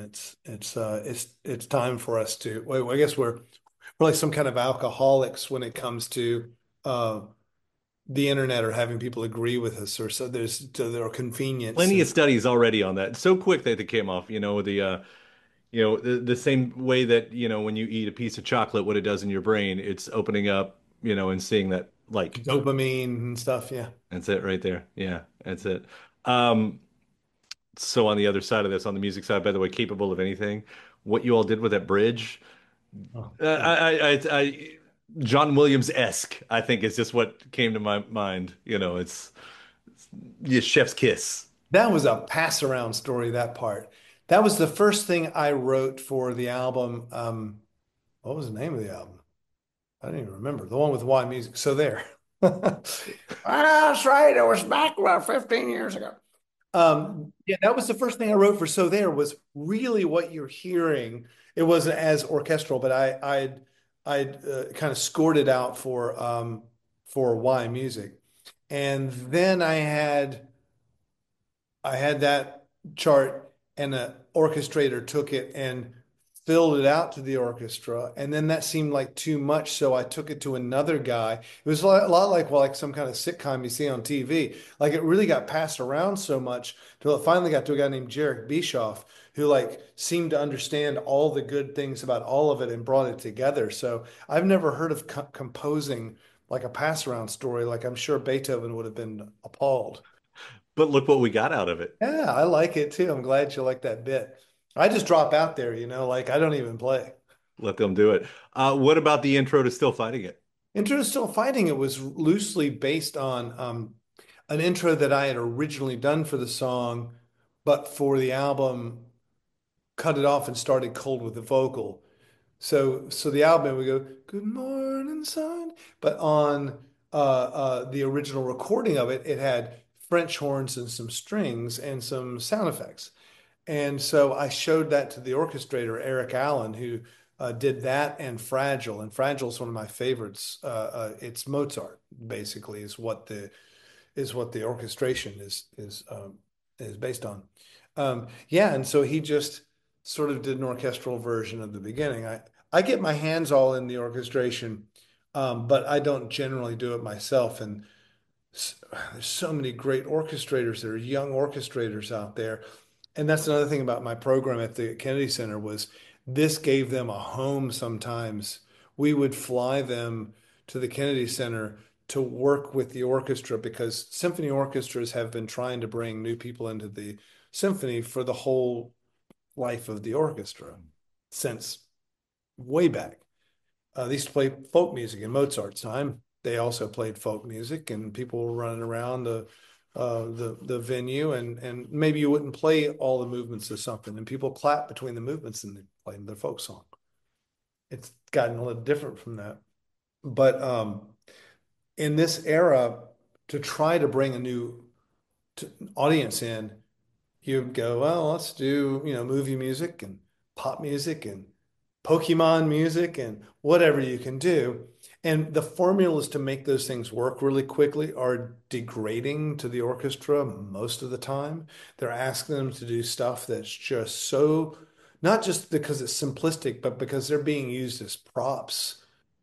it's time for us to. Well, I guess we're like some kind of alcoholics when it comes to uh, the internet or having people agree with us, or so their convenience plenty of and studies already on that. So quick that they came off. The same way that when you eat a piece of chocolate, what it does in your brain, it's opening up, and seeing that like dopamine and stuff. Yeah. that's it right there. Yeah, that's it. Um, so on the other side of this, on the music side, by the way, capable of anything. What you all did with that bridge, Oh, uh, yeah. John Williams-esque, I think is just what came to my mind. It's yeah, chef's kiss. That was a pass around story, that part. That was the first thing I wrote for the album. What was the name of the album? I don't even remember. The one with Y Music. So there. That's right. It was back about 15 years ago. Yeah, that was the first thing I wrote for So There was really what you're hearing. It wasn't as orchestral, but I'd kind of scored it out for Y Music. And then I had that chart, and an orchestrator took it and filled it out to the orchestra, and then that seemed like too much, so I took it to another guy. It was a lot like, well, like some kind of sitcom you see on TV. Like it really got passed around so much till it finally got to a guy named Jarek Bischoff, who like seemed to understand all the good things about all of it and brought it together. So I've never heard of composing like a pass around story. Like I'm sure Beethoven would have been appalled. But look what we got out of it. Yeah, I like it too. I'm glad you like that bit. I just drop out there, like I don't even play. Let them do it. What about the intro to Still Fighting It? Intro to Still Fighting It was loosely based on an intro that I had originally done for the song, but for the album, cut it off and started cold with the vocal. So the album would go, "Good morning, sun," but on the original recording of it, it had French horns and some strings and some sound effects. And so I showed that to the orchestrator, Eric Allen, who did that and Fragile. And Fragile is one of my favorites. It's Mozart, basically, is what the orchestration is based on. Yeah, and so he just sort of did an orchestral version of the beginning. I get my hands all in the orchestration, but I don't generally do it myself. And there's so many great orchestrators. There are young orchestrators out there. And that's another thing about my program at the Kennedy Center was this gave them a home sometimes. We would fly them to the Kennedy Center to work with the orchestra because symphony orchestras have been trying to bring new people into the symphony for the whole life of the orchestra since way back. They used to play folk music in Mozart's time. They also played folk music, and people were running around the venue, and maybe you wouldn't play all the movements of something, and people clap between the movements and they play their folk song. It's gotten a little different from that, but in this era, to try to bring a new audience in, you'd go, well, let's do, movie music and pop music and Pokemon music and whatever you can do. And the formulas to make those things work really quickly are degrading to the orchestra most of the time. They're asking them to do stuff that's just so, not just because it's simplistic, but because they're being used as props,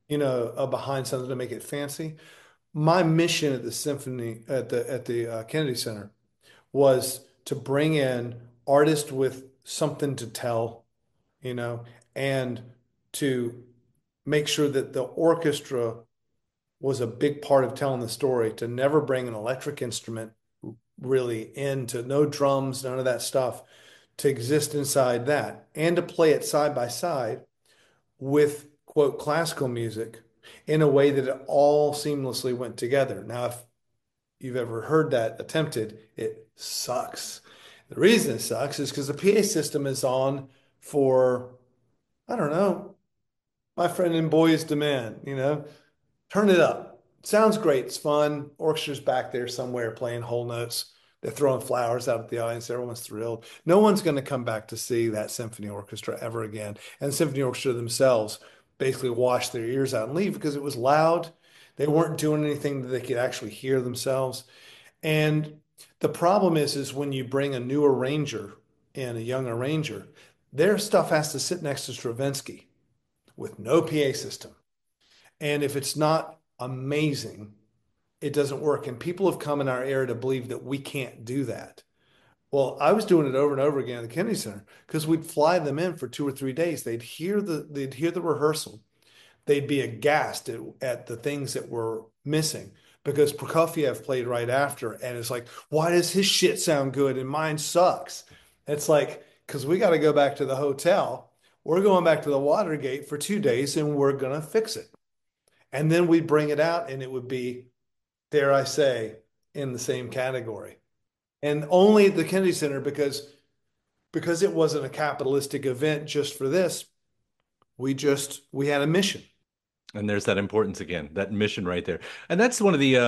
behind something to make it fancy. My mission at the symphony at the Kennedy Center was to bring in artists with something to tell, you know, and to make sure that the orchestra was a big part of telling the story, to never bring an electric instrument really into no drums, none of that stuff, to exist inside that, and to play it side by side with quote classical music in a way that it all seamlessly went together. Now, if you've ever heard that attempted, it sucks. The reason it sucks is because the PA system is on for, I don't know, my friend in Boys Demand, turn it up. Sounds great. It's fun. Orchestra's back there somewhere playing whole notes. They're throwing flowers out at the audience. Everyone's thrilled. No one's going to come back to see that symphony orchestra ever again. And the symphony orchestra themselves basically washed their ears out and leave because it was loud. They weren't doing anything that they could actually hear themselves. And the problem is when you bring a new arranger in, a young arranger, their stuff has to sit next to Stravinsky with no PA system. And if it's not amazing, it doesn't work. And people have come in our era to believe that we can't do that. Well, I was doing it over and over again at the Kennedy Center because we'd fly them in for 2 or 3 days. They'd hear the rehearsal. They'd be aghast at the things that were missing because Prokofiev played right after, and it's like, why does his shit sound good and mine sucks? It's like, because we got to go back to the hotel. We're going back to the Watergate for 2 days, and we're gonna fix it. And then we'd bring it out, and it would be, dare I say, in the same category. And only at the Kennedy Center, because it wasn't a capitalistic event just for this, we had a mission. And there's that importance again, that mission right there. And that's one of the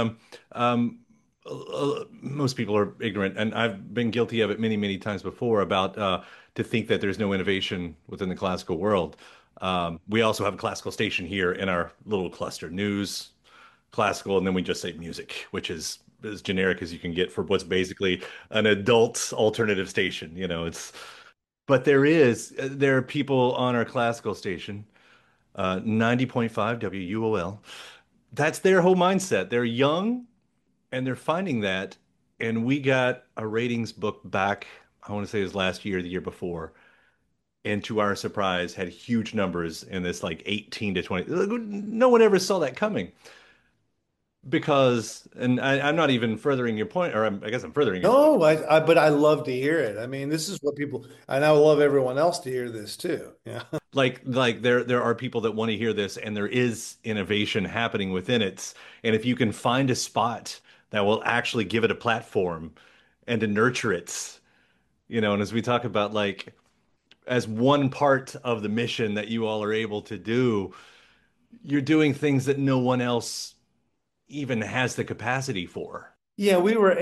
most people are ignorant, and I've been guilty of it many, many times before about to think that there's no innovation within the classical world. We also have a classical station here in our little cluster, news, classical, and then we just say music, which is as generic as you can get for what's basically an adult alternative station. But there are people on our classical station, 90.5 WUOL. That's their whole mindset. They're young and they're finding that. And we got a ratings book back, I want to say it was last year, the year before. And to our surprise, had huge numbers in this like 18 to 20. No one ever saw that coming because, and I'm not even furthering your point, or I guess I'm furthering your point. No, but I love to hear it. I mean, this is what people, and I would love everyone else to hear this too. Yeah. Like there are people that want to hear this, and there is innovation happening within it. And if you can find a spot that will actually give it a platform and to nurture it, and as we talk about like as one part of the mission that you all are able to do, you're doing things that no one else even has the capacity for. Yeah,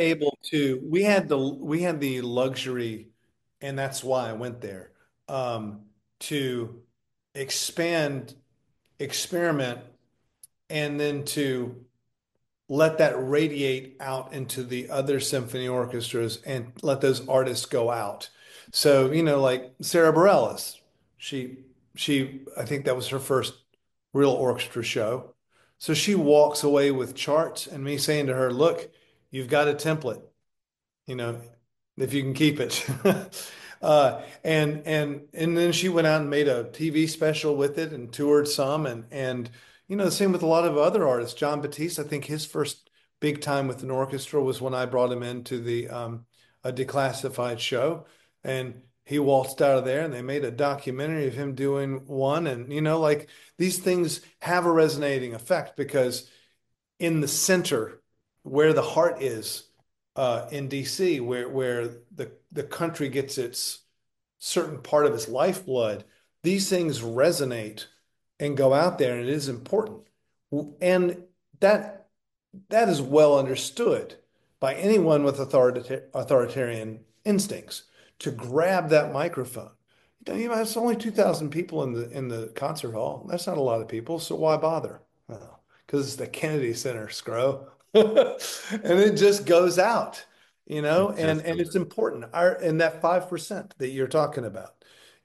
we had the luxury, and that's why I went there, to expand, experiment, and then to let that radiate out into the other symphony orchestras and let those artists go out. So, like Sarah Bareilles, she I think that was her first real orchestra show. So she walks away with charts and me saying to her, "Look, you've got a template, you know, if you can keep it." And then she went out and made a TV special with it and toured some and the same with a lot of other artists. John Batiste, I think his first big time with an orchestra was when I brought him into the a declassified show, and he waltzed out of there, and they made a documentary of him doing one, and like these things have a resonating effect because in the center, where the heart is, in DC, where the country gets its certain part of its lifeblood, these things resonate and go out there, and it is important. And that that is well understood by anyone with authoritarian instincts to grab that microphone. It's only 2,000 people in the concert hall. That's not a lot of people, so why bother? Because it's the Kennedy Center, scro. And it just goes out, It and just it's important. And that 5% that you're talking about,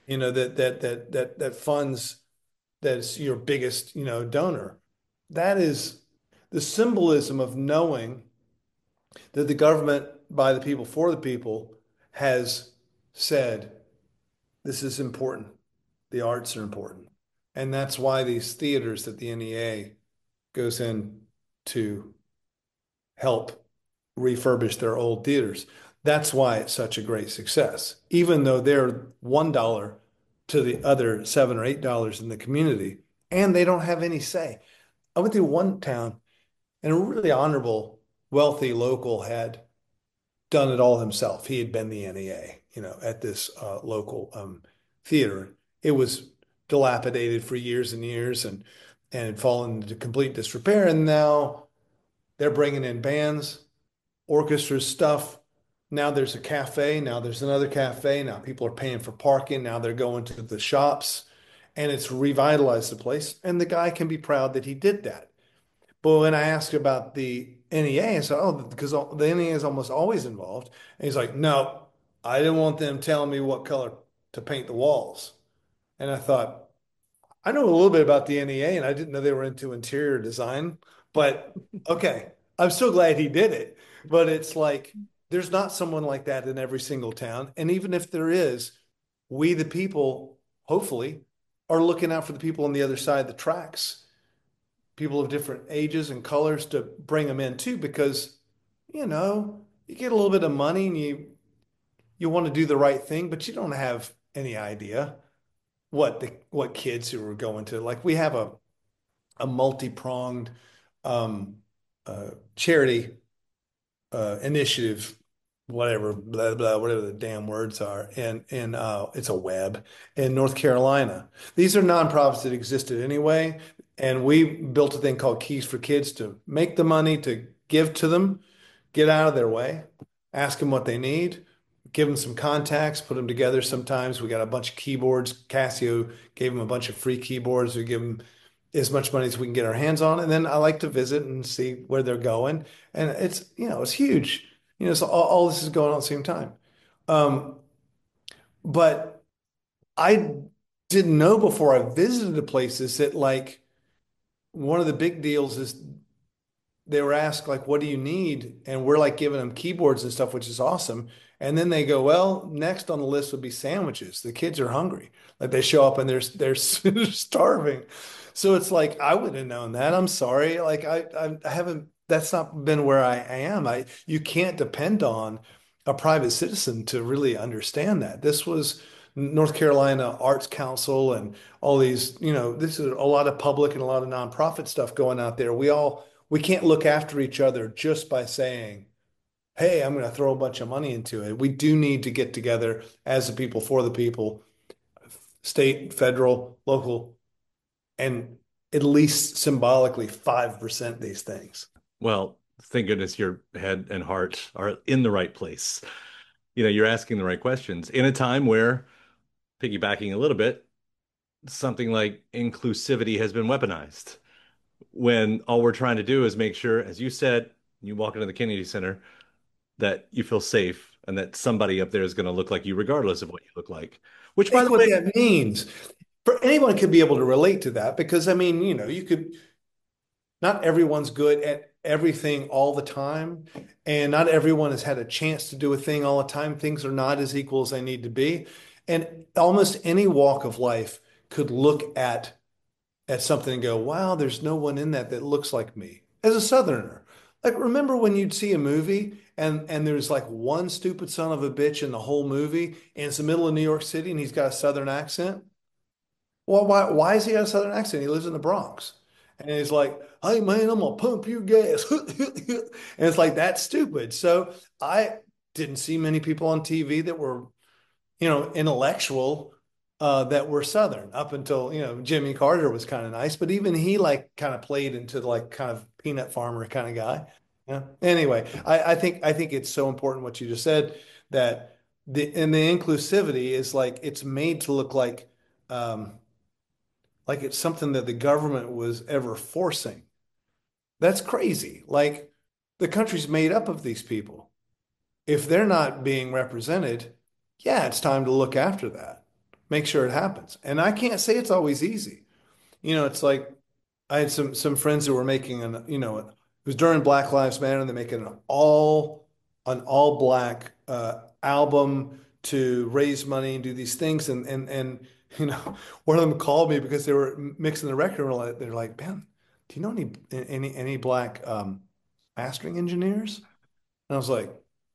that funds, that's your biggest, donor. That is the symbolism of knowing that the government, by the people, for the people, has said, this is important. The arts are important. And that's why these theaters that the NEA goes in to help refurbish their old theaters. That's why it's such a great success, even though they're $1 to the other $7 or $8 in the community, and they don't have any say. I went through one town, and a really honorable, wealthy local had done it all himself. He had been the NEA, at this local theater. It was dilapidated for years and years, and had fallen into complete disrepair. And now they're bringing in bands, orchestras, stuff. Now there's a cafe. Now there's another cafe. Now people are paying for parking. Now they're going to the shops, and it's revitalized the place. And the guy can be proud that he did that. But when I asked about the NEA, I said, "Oh, because the NEA is almost always involved." And he's like, "No, I didn't want them telling me what color to paint the walls." And I thought, I know a little bit about the NEA, and I didn't know they were into interior design. But okay, I'm so glad he did it. But it's like there's not someone like that in every single town. And even if there is, we, the people, hopefully, are looking out for the people on the other side of the tracks, people of different ages and colors, to bring them in too, because you get a little bit of money and you want to do the right thing, but you don't have any idea what kids who are going to, like, we have a multi-pronged charity initiative, whatever, blah blah, whatever the damn words are, and it's a web in North Carolina. These are nonprofits that existed anyway, and we built a thing called Keys for Kids to make the money to give to them, get out of their way, ask them what they need, give them some contacts, put them together. Sometimes we got a bunch of keyboards. Casio gave them a bunch of free keyboards. We give them as much money as we can get our hands on. And then I like to visit and see where they're going. And it's huge. So all this is going on at the same time. Um, but I didn't know before I visited the places that like one of the big deals is they were asked like, what do you need? And we're like giving them keyboards and stuff, which is awesome. And then they go, well, next on the list would be sandwiches. The kids are hungry. Like they show up and they're starving. So it's like I wouldn't have known that. I'm sorry. Like I haven't. That's not been where I am. You can't depend on a private citizen to really understand that. This was North Carolina Arts Council and all these. This is a lot of public and a lot of nonprofit stuff going out there. We can't look after each other just by saying, hey, I'm going to throw a bunch of money into it. We do need to get together as the people for the people, state, federal, local, and at least symbolically 5% these things. Well, thank goodness your head and heart are in the right place. You're asking the right questions in a time where, piggybacking a little bit, something like inclusivity has been weaponized. When all we're trying to do is make sure, as you said, you walk into the Kennedy Center, that you feel safe and that somebody up there is going to look like you regardless of what you look like. Which, by Think the what way, that means. For anyone could be able to relate to that because I mean, not everyone's good at everything all the time, and not everyone has had a chance to do a thing all the time. Things are not as equal as they need to be. And almost any walk of life could look at something and go, wow, there's no one in that looks like me as a Southerner. Like, remember when you'd see a movie and there's like one stupid son of a bitch in the whole movie, and it's the middle of New York City and he's got a Southern accent? Well, why is he got a Southern accent? He lives in the Bronx. And he's like, hey man, I'm gonna pump you gas. And it's like that's stupid. So I didn't see many people on TV that were, intellectual that were Southern up until, Jimmy Carter was kind of nice, but even he like kind of played into like kind of peanut farmer kind of guy. Yeah. Anyway, I think it's so important what you just said that the inclusivity is like it's made to look like it's something that the government was ever forcing. That's crazy. Like the country's made up of these people. If they're not being represented, yeah, it's time to look after that. Make sure it happens. And I can't say it's always easy. It's like I had some friends that were making it was during Black Lives Matter, and they're making an all black album to raise money and do these things. And one of them called me because they were mixing the record. And they're like, Ben, do you know any black mastering engineers? And I was like,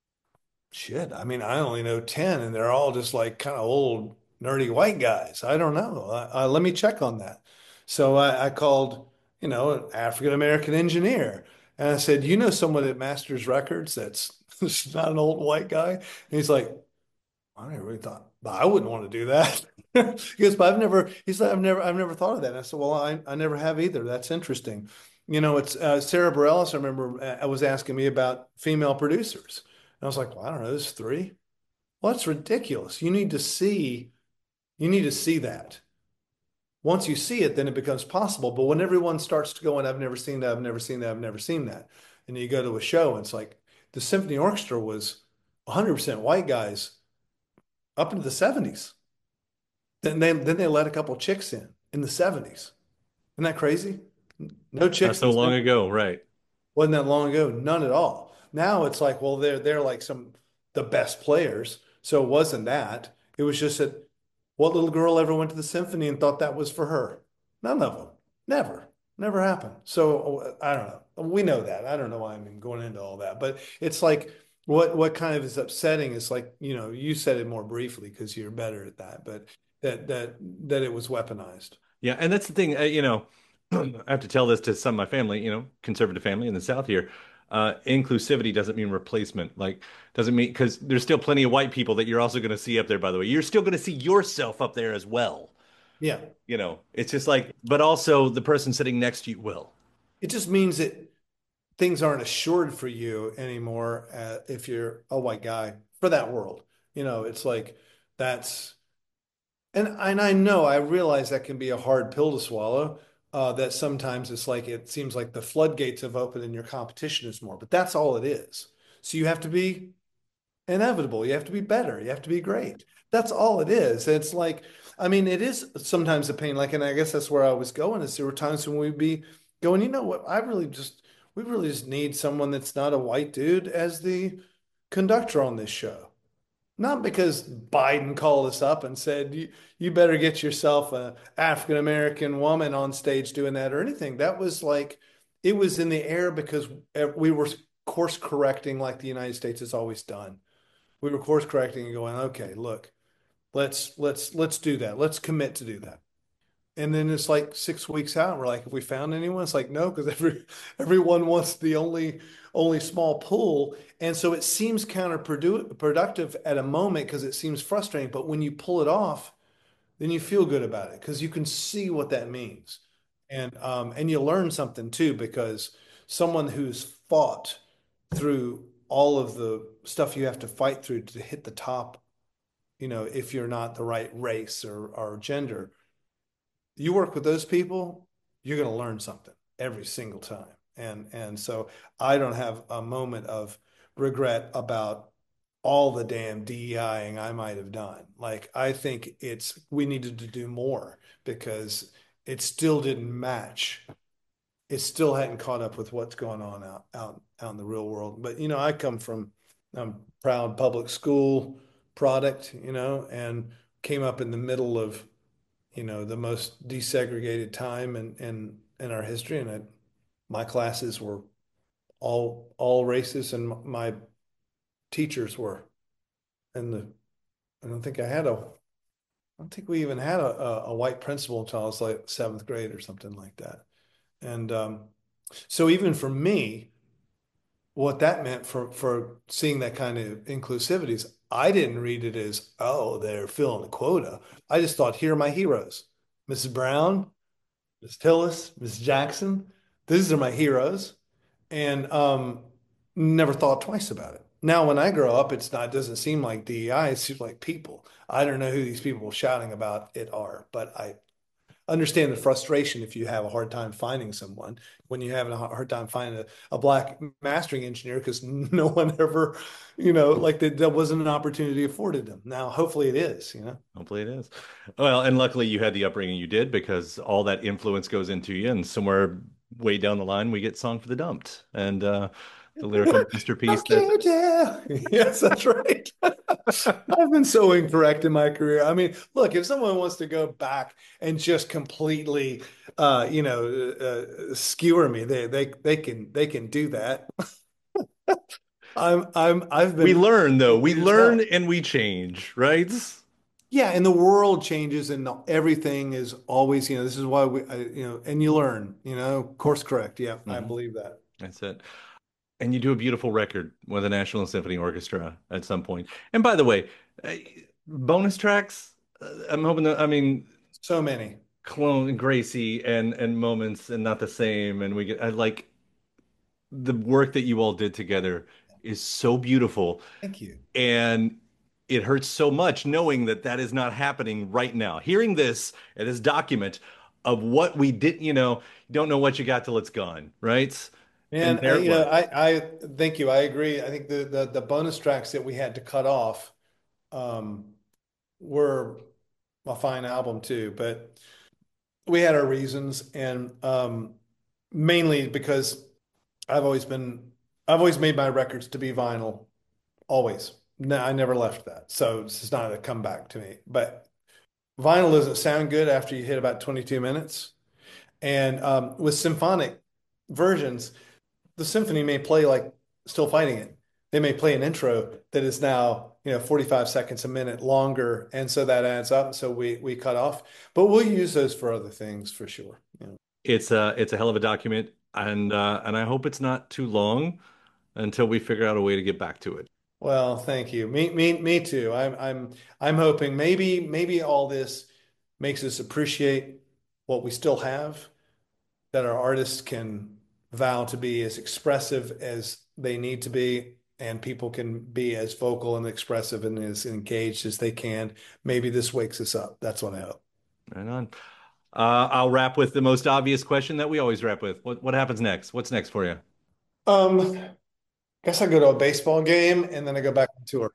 shit, I mean, I only know 10 and they're all just like kind of old, nerdy white guys. I don't know. Let me check on that. So I called, an African American engineer and I said, you know someone that masters records that's not an old white guy? And he's like, I never really thought, I wouldn't want to do that. He goes, but he's like, I've never thought of that. And I said, well, I never have either. That's interesting. It's Sarah Bareilles. I remember was asking me about female producers. And I was like, well, I don't know, there's three. Well, that's ridiculous. You need to see that. Once you see it, then it becomes possible. But when everyone starts to go, and I've never seen that, I've never seen that, I've never seen that. And you go to a show and it's like the symphony orchestra was 100% white guys up into the 70s. Then they let a couple chicks in the 70s. Isn't that crazy? No not chicks in so the long 70s. ago, right? Wasn't that long ago? None at all. Now it's like, well, they're like the best players. So it wasn't that. It was just that what little girl ever went to the symphony and thought that was for her? None of them. Never. Never happened. So I don't know. We know that. I don't know why I'm going into all that, but it's like what kind of is upsetting is like, you said it more briefly because you're better at that, but that it was weaponized. Yeah, and that's the thing, I have to tell this to some of my family, conservative family in the South here. Inclusivity doesn't mean replacement. Like, doesn't mean because there's still plenty of white people that you're also going to see up there, by the way. You're still going to see yourself up there as well. Yeah. It's just like, but also the person sitting next to you will. It just means that things aren't assured for you anymore if you're a white guy for that world. It's like that's and I know I realize that can be a hard pill to swallow, that sometimes it seems like the floodgates have opened and your competition is more, but that's all it is. So you have to be inevitable. You have to be better. You have to be great. That's all it is. It's like, I mean, it is sometimes a pain. Like, and I guess that's where I was going is there were times when we'd be going, you know what, we really just need someone that's not a white dude as the conductor on this show. Not because Biden called us up and said, you better get yourself a African American woman on stage doing that or anything. That was like, it was in the air because we were course correcting like the United States has always done. We were course correcting and going, okay, look, let's do that. Let's commit to do that. And then it's like 6 weeks out, and we're like, have we found anyone? It's like, no, because everyone wants the only small pool. And so it seems counterproductive at a moment because it seems frustrating. But when you pull it off, then you feel good about it because you can see what that means. And you learn something too, because someone who's fought through all of the stuff you have to fight through to hit the top, if you're not the right race or gender, you work with those people, you're going to learn something every single time. And so I don't have a moment of regret about all the damn DEIing I might have done. Like I think we needed to do more because it still didn't match. It still hadn't caught up with what's going on out in the real world. But I come from a proud public school product, and came up in the middle of the most desegregated time in our history. And my classes were all races, and my teachers were. And I don't think we even had a white principal until I was like seventh grade or something like that. And so even for me, what that meant for seeing that kind of inclusivity is I didn't read it as, oh, they're filling the quota. I just thought, here are my heroes. Mrs. Brown, Miss Tillis, Miss Jackson. These are my heroes. And never thought twice about it. Now, when I grow up, it doesn't seem like DEI, it seems like people. I don't know who these people shouting about it are, but I understand the frustration if you have a hard time finding someone when you're having a hard time finding a black mastering engineer because no one ever, like that wasn't an opportunity afforded them. Now, hopefully it is. Hopefully it is. Well, and luckily you had the upbringing you did because all that influence goes into you, and somewhere way down the line we get Song for the Dumped and the lyrical masterpiece that yeah. Yes, that's right. I've been so incorrect in my career. I mean, look, if someone wants to go back and just completely, skewer me, they can do that. I've we been learn though. We as well. learn and we change, right? Yeah, and the world changes, and everything is always, this is why and you learn, course correct. Yeah, I Mhm. believe that. That's it. And you do a beautiful record with the National Symphony Orchestra at some point. And by the way, uh, bonus tracks, I'm hoping that, I mean, So many. Clone Gracie and Moments and Not the Same. And I like the work that you all did together is so beautiful. Thank you. And it hurts so much knowing that that is not happening right now. Hearing this and this document of what we did, you don't know what you got till it's gone, right? And And there it was. I thank you. I agree. I think the bonus tracks that we had to cut off um, were a fine album too, but we had our reasons, and mainly because I've always been I've always made my records to be vinyl, always. No, I never left that, so this is not a comeback to me. But vinyl doesn't sound good after you hit about 22 minutes, and with symphonic versions the symphony may play like Still Fighting It. They may play an intro that is now, 45 seconds a minute longer. And so that adds up. So we cut off, but we'll use those for other things for sure. It's a hell of a document, and I hope it's not too long until we figure out a way to get back to it. Well, thank you. Me too. I'm hoping maybe all this makes us appreciate what we still have, that our artists can vow to be as expressive as they need to be, and people can be as vocal and expressive and as engaged as they can. Maybe this wakes us up. That's what I hope. Right on. I'll wrap with the most obvious question that we always wrap with. What happens next? What's next for you? Guess I go to a baseball game and then I go back on tour.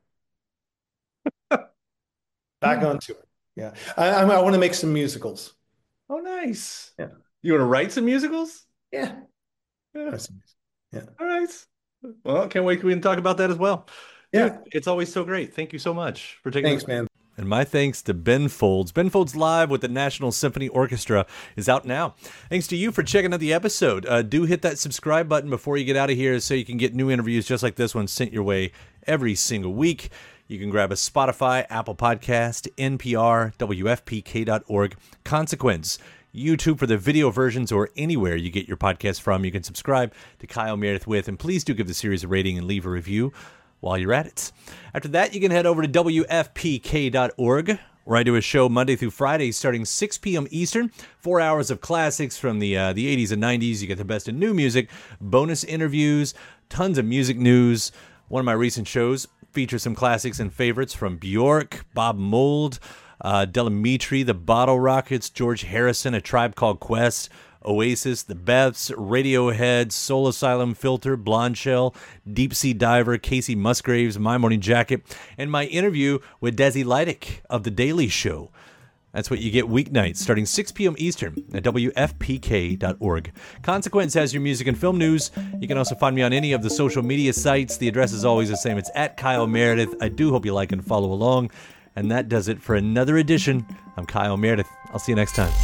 Back on tour. Yeah. I want to make some musicals. Oh, nice. Yeah. You want to write some musicals? Yeah. Yeah. Yeah. All right. Well, can't wait. We can talk about that as well. Yeah. Dude, it's always so great. Thank you so much for taking Thanks, man. And my thanks to Ben Folds. Ben Folds Live with the National Symphony Orchestra is out now. Thanks to you for checking out the episode. Do hit that subscribe button before you get out of here so you can get new interviews just like this one sent your way every single week. You can grab a Spotify, Apple Podcast, NPR, WFPK.org, Consequence, YouTube for the video versions, or anywhere you get your podcast from. You can subscribe to Kyle Meredith With, and please do give the series a rating and leave a review while you're at it. After that, you can head over to WFPK.org, where I do a show Monday through Friday starting 6 p.m. Eastern. 4 hours of classics from the 80s and 90s. You get the best of new music, bonus interviews, tons of music news. One of my recent shows features some classics and favorites from Bjork, Bob Mould, Delamitri, the Bottle Rockets, George Harrison, A Tribe Called Quest, Oasis, The Beths, Radiohead, Soul Asylum, Filter, Blonde Shell, Deep Sea Diver, Casey Musgraves, My Morning Jacket, and my interview with Desi Lydic of The Daily Show. That's what you get weeknights starting 6 p.m. Eastern at WFPK.org. Consequence has your music and film news. You can also find me on any of the social media sites. The address is always the same. It's at Kyle Meredith. I do hope you like and follow along. And that does it for another edition. I'm Kyle Meredith. I'll see you next time.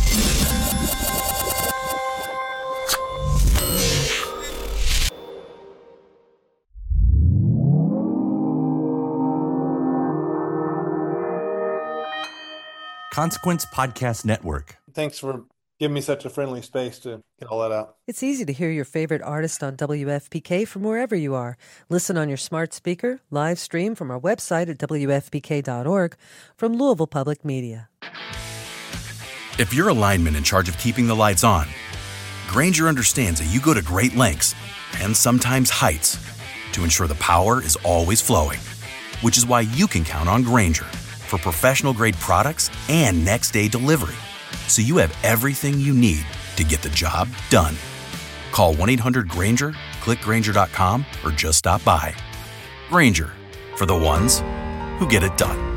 Consequence Podcast Network. Thanks for giving me such a friendly space to get all that out. It's easy to hear your favorite artist on WFPK from wherever you are. Listen on your smart speaker, live stream from our website at WFPK.org, from Louisville Public Media. If you're a lineman in charge of keeping the lights on, Grainger understands that you go to great lengths, and sometimes heights, to ensure the power is always flowing. Which is why you can count on Grainger for professional-grade products and next-day delivery, so you have everything you need to get the job done. Call 1-800-GRAINGER, click Grainger.com, or just stop by. Grainger, for the ones who get it done.